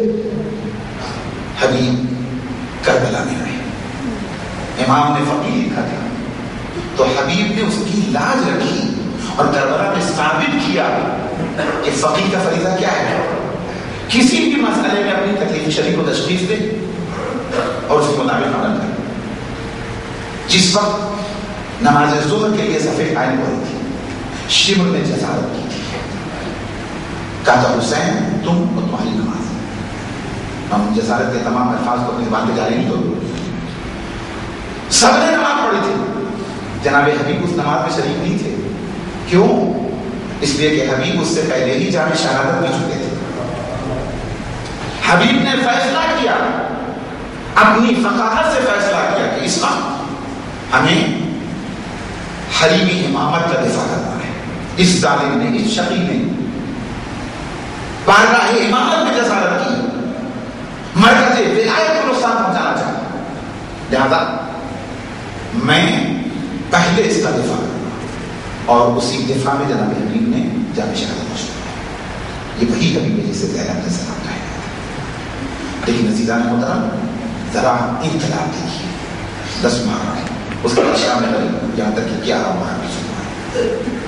حبیب کربلا میں رہے. امام نے فقیہ لکھا تھا تو حبیب نے اس کی لاج رکھی اور کربلا میں ثابت کیا کہ فقیہ کا فریضہ کیا ہے. کسی بھی مسئلے میں اپنی تکلیف شرعی کو تشخیص دے اور اس کے مطابق عمل کرے. جس وقت نماز ظہر کے لیے صفیں قائم ہو رہی تھی, شمر نے جسارت کی تھی, کہا تھا حسین تم اور تمہاری نماز. ہم جسارت کے تمام الفاظ کو اپنی زبان پہ جاری نہیں دو. سب نے نماز پڑھی تھی, جناب حبیب اس نماز میں شریک نہیں تھے. کیوں؟ اس لیے کہ حبیب اس سے پہلے ہی جامع شہادت میں چکے تھے. حبیب نے فیصلہ کیا, اپنی فقاہت سے فیصلہ کیا کہ اس وقت ہمیں حریمی امامت کا دفاع کرنا ہے. اس ظالم نے, اس شقی نے بارگاہ امامت میں جسارت کی, مرکز ولایت کو نقصان پہنچانا چاہتا. لہذا میں پہلے اس کا دفاع کروں اور اسی دفاع میں جناب حبیب نے جامع شہادت نوش کیا. یہ وہی حبیب ہے جسے زینب علیہ السلام کہا گیا تھا. لیکن عزیزان محترم ذرا انقلاب دیکھیے. دس ماہ اس کے بعد شام میں یہاں تک کہ گیارہ ماہ بھی سنا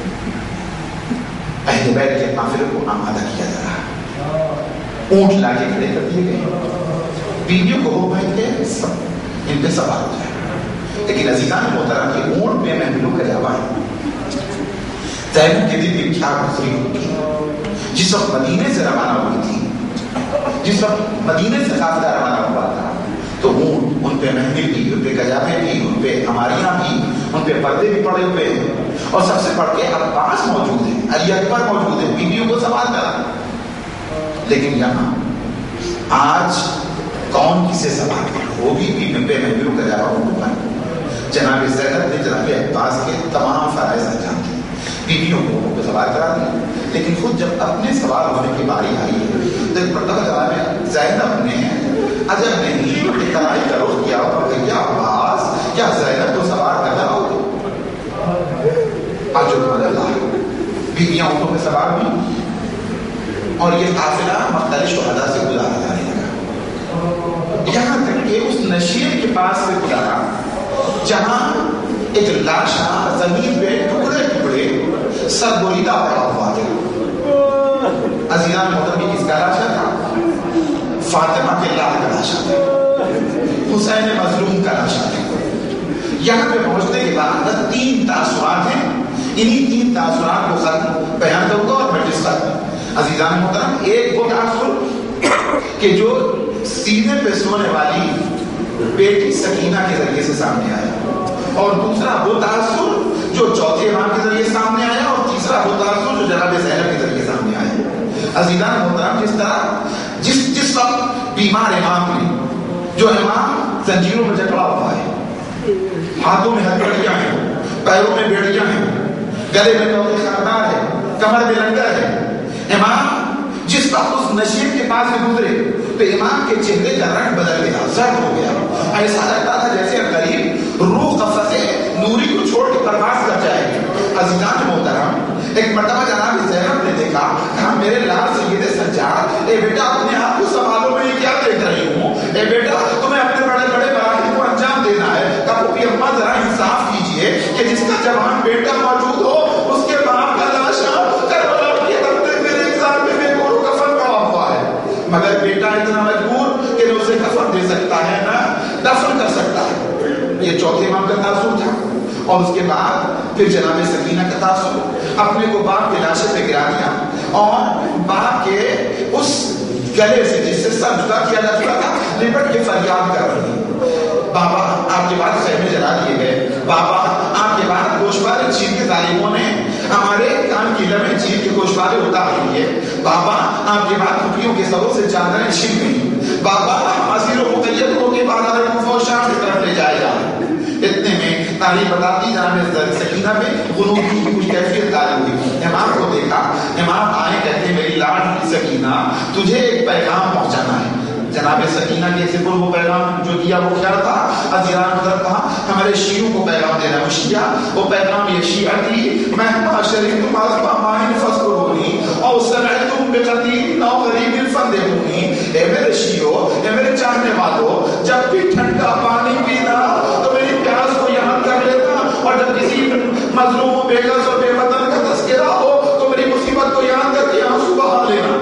اہل بیت کے قافلے کو آمادہ کیا جا رہا. اونٹ لا کے کھڑے کر دیے گئے, بیویوں کو ہو بھائی کے ان پہ سوار ہو جائے. لیکن عزیزان محترم کے اونٹ پہ محملوں کا جاوا ہے. زینب کے دل میں کیا گزری ہوگی جس وقت مدینے سے روانہ ہوئی تھی, جس وقت مدینے سے قافلہ روانہ ہوا تھا تو اونٹ ان پہ محمل بھی, ان پہ گجاوے بھی, ان پہ ہماریاں بھی, ان پہ پردے بھی پڑے ہوئے ہیں. اور سب سے بڑھ کے عباس موجود ہیں, علی اکبر موجود ہیں, بیویوں کو سوال کرا. لیکن یہاں آج کون کسے سوال کرا, وہ بھی ان پہ محملوں کا جاوا ان پر. جناب زینب نے جناب عباس کے تمام فرائض انجام دیے, بیویوں کو سوال کرا دیا. لیکن خود جب اپنے سوال ہونے کی باری آئی ہے تو ایک مرتبہ جناب زینب نے عجب نہیں اتنائی کا رخ کیا اور کیا عباس کیا زینب کو سوار کرنا ہو. عجب اللہ, بیویاں اونٹوں میں سوار ہوئی اور یہ قافلہ مختلف شہداء سے گزارا جانے لگا. یہاں تک کہ اس نشیر کے پاس سے گزارا جہاں ایک لاشا زمین پہ ٹکڑے ٹکڑے سر بریدہ پڑا ہوا تھا. عزیزان محترم کس کا لاشا تھا؟ فاطمہ کے لال کا لاشا تھا, حسین مظلوم کا لاشا تھا. یہاں پہ پہنچنے کے بعد تین تاثرات ہیں, انہی تین تاثرات کو ختم بیان کروں گا اور میں ڈسکس کروں. عزیزان محترم, ایک وہ تاثر کہ جو سینے پہ سونے والی بیٹی سکینہ کے ذریعے سے سامنے آیا, اور دوسرا وہ تاثر جو چوتھے امام کے ذریعے سامنے آیا, اور تیسرا وہ تاثر جو جناب زینب کے ذریعے سامنے آیا. عزیزان محترم, جس طرح جس جس وقت بیمار امام نے, جو امام زنجیروں میں جکڑا ہوا ہے, ہاتھوں میں ہتھیلیاں ہیں, پیروں میں بیڑیاں ہیں, گلے میں توقع خاردار ہے, کمر میں لنگر ہے, امام جس وقت اس نشیر کے پاس سے گزرے تو امام کے چہرے کا رنگ بدل گیا, زرد ہو گیا. ایسا لگتا تھا جیسے قریب روح قفس نوری کو چھوڑ کے پرواز کر جائے گی. عزیزان محترم, ایک مرتبہ جناب زینب نے دیکھا دیکھا, کہا میرے لال سید سجاد, اے بیٹا اپنے آپ کو سنبھالو, میں یہ کیا دیکھ رہی ہوں, اے بیٹا تمہیں اپنے بڑے بڑے مراحل کو انجام دینا ہے. کہا پھوپھی اماں ذرا انصاف کیجئے کہ جس کا جوان بیٹا موجود ہو اس کے باپ کا لاشا کربلا کے دفتر میں ایک سال میں بے گور و کفن پڑا ہوا ہے, مگر بیٹا اتنا مجبور کہ اسے کفن دے سکتا ہے نہ دفن کر سکتا ہے. یہ چوتھے امام کا تاثر تھا. اور اس کے بعد پھر جناب سکینہ کا تاثر, اپنے کو باپ کے لاشے پہ گرا دیا اور باپ کے اس گلے سے جس سے سر جدا کیا جا چکا تھا لپٹ کے فریاد کر رہی ہے, بابا آپ کے بعد خیمے جلا دیے گئے, بابا آپ کے بعد گوشوارے چھین کے ظالموں نے ہمارے کان کی لمحے چھین کے گوشوارے اتار لیے, بابا آپ کے بعد پھوپھیوں کے سروں سے چادریں چھین گئی, بابا اسیر و مقید ہو کے بازار کوفہ و شام کی طرف لے جائے جا رہے. اتنے میں تاریخ بتاتی جناب سکینہ میں غنود کی کچھ کیفیت تاری ہوئی. امام کو دیکھا, امام آئے کہتے میری لاڈلی سکینہ تجھے ایک پیغام پہنچانا ہے. جناب سکینہ کے سپر وہ پیغام جو دیا وہ کیا تھا, عزیزان حضرت کہا ہمارے شیعوں کو پیغام دینا. وہ شیعہ وہ پیغام یہ شیعہ تھی, مہما شریف مازما ماہن فذکرونی اور سمعتم بقدیر نو غریب فندہونی. اے میرے شیعوں, اے میرے چاہنے والوں, جب بھی ٹھنڈا پانی پینا تو میری پیاس کو یہاں کر لینا, اور جب کسی مظلوم و بے کس اور بے وطن کا تذکرہ ہو تو میری مصیبت کو یہاں کر کے آنسو بہا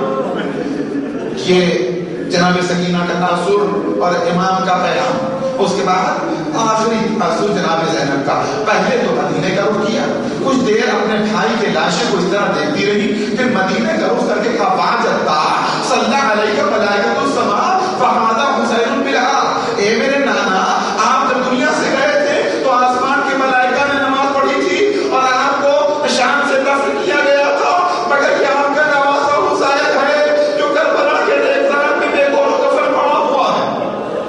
لینا. یہ جناب سکینہ کا تاثر اور امام کا پیغام. اس کے بعد آخری تاثر جناب زینب کا. پہلے تو مدینے کا رخ کیا, کچھ دیر اپنے بھائی کے لاشے کو اس طرح دیکھتی رہی, پھر مدینے کا رخ کر کے کہا باجتا صلی علیہ ملائکۃ السماء فہذا حسین بالحق. اے میرے نانا, آپ جب دنیا سے گئے تھے تو آسمان کے ملائکہ نے نماز پڑھی تھی اور آپ کو شام سے دفن کیا گیا تھا, مگر یہ آپ کا نواسا حسین ہے جو کربلا کے ریگزار میں بے گور و کفن پڑا ہوا ہے.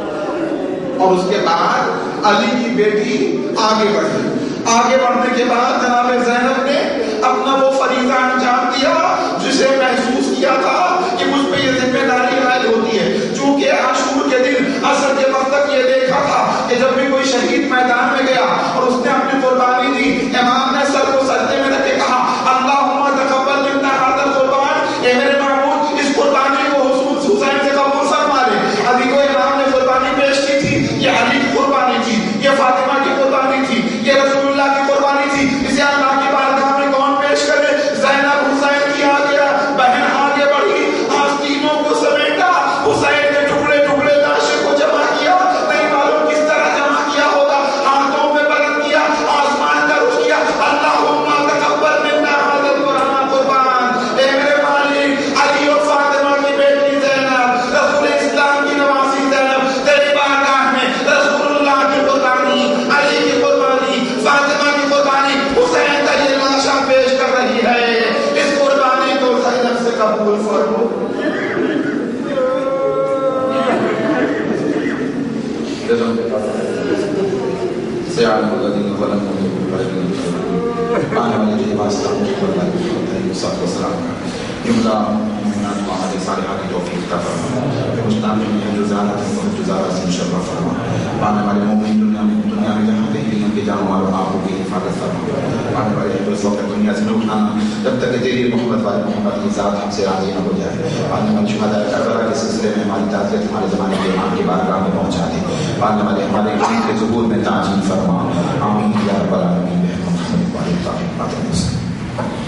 اور اس کے بعد علی کی بیٹی آگے بڑھی. آگے بڑھنے کے بعد جناب زینب نے اپنا وہ فریضہ انجام دیا جسے محسوس کیا تھا کہ مجھ پہ یہ ذمہ داری عائد ہوتی ہے. چونکہ عاشور کے دن عصر کے وقت تک یہ دیکھا تھا کہ جب بھی کوئی شہید میدان میں گیا اور اس نے اپنی قربانی دی, امام نے سر کو سجدے میں رکھ کے کہا اللہم تقبل منا ھذا القربان. اے میرے معبود اس قربانی کو حسین سے قبول فرما لے. ابھی کوئی امام نے قربانی پیش کی تھی, یہ علی کی قربانی تھی, یہ فاطمہ کی قربانی تھی, یہ رسول اللہ کی قربانی تھی. اسے اللہ کی بارگاہ میں کون پیش کرے؟ زینب حسین کی آ گیا. بہن آگے بڑھی, آج تینوں کو سمیٹا, حسین کے ٹکڑے ٹکڑے لاشے کو جمع کیا, نہیں معلوم کس طرح جمع کیا ہوگا, ہاتھوں میں بلند کیا, آسمان کا رخ کیا, اللہم تقبل منا ھذا القرآن قربان. اے میرے مالک, علی اور فاطمہ کی بیٹی زینب, رسول اسلام کی نواسی زینب, تیری بارگاہ میں رسول اللہ کی قربانی, علی کی قربانی, فاطمہ کی قربانی, حسین کا یہ لاشا پیش کر رہی ہے. اس قربانی کو زینب سے قبول فرمو. سيعلم الذين ظلموا منهم آن والذين واستغفروا والله يغفر والصلاة والسلام جملہ مومنات وعلى صالحات توفیق عطا فرما. مسلمان میں جو زیادہ ہے جو زیادہ سے مشرف فرما. آنے والے مومن دنیا میں دنیا میں جہاں کہیں ان کے جان والوں آپ کی حفاظت فرما. آنے والے اس وقت دنیا سے نہ اٹھانا جب تک تیری محمد والے محمد کی ذات ہم سے راضی نہ ہو جائے. آنے والے شہداء کربلا کے سلسلے میں ہماری تعزیت ہمارے زمانے کے امام کی بارگاہ میں پہنچا دے. آنے والے ہمارے دین کے ظہور میں تعجیل فرما. آمین یا رب العالمین.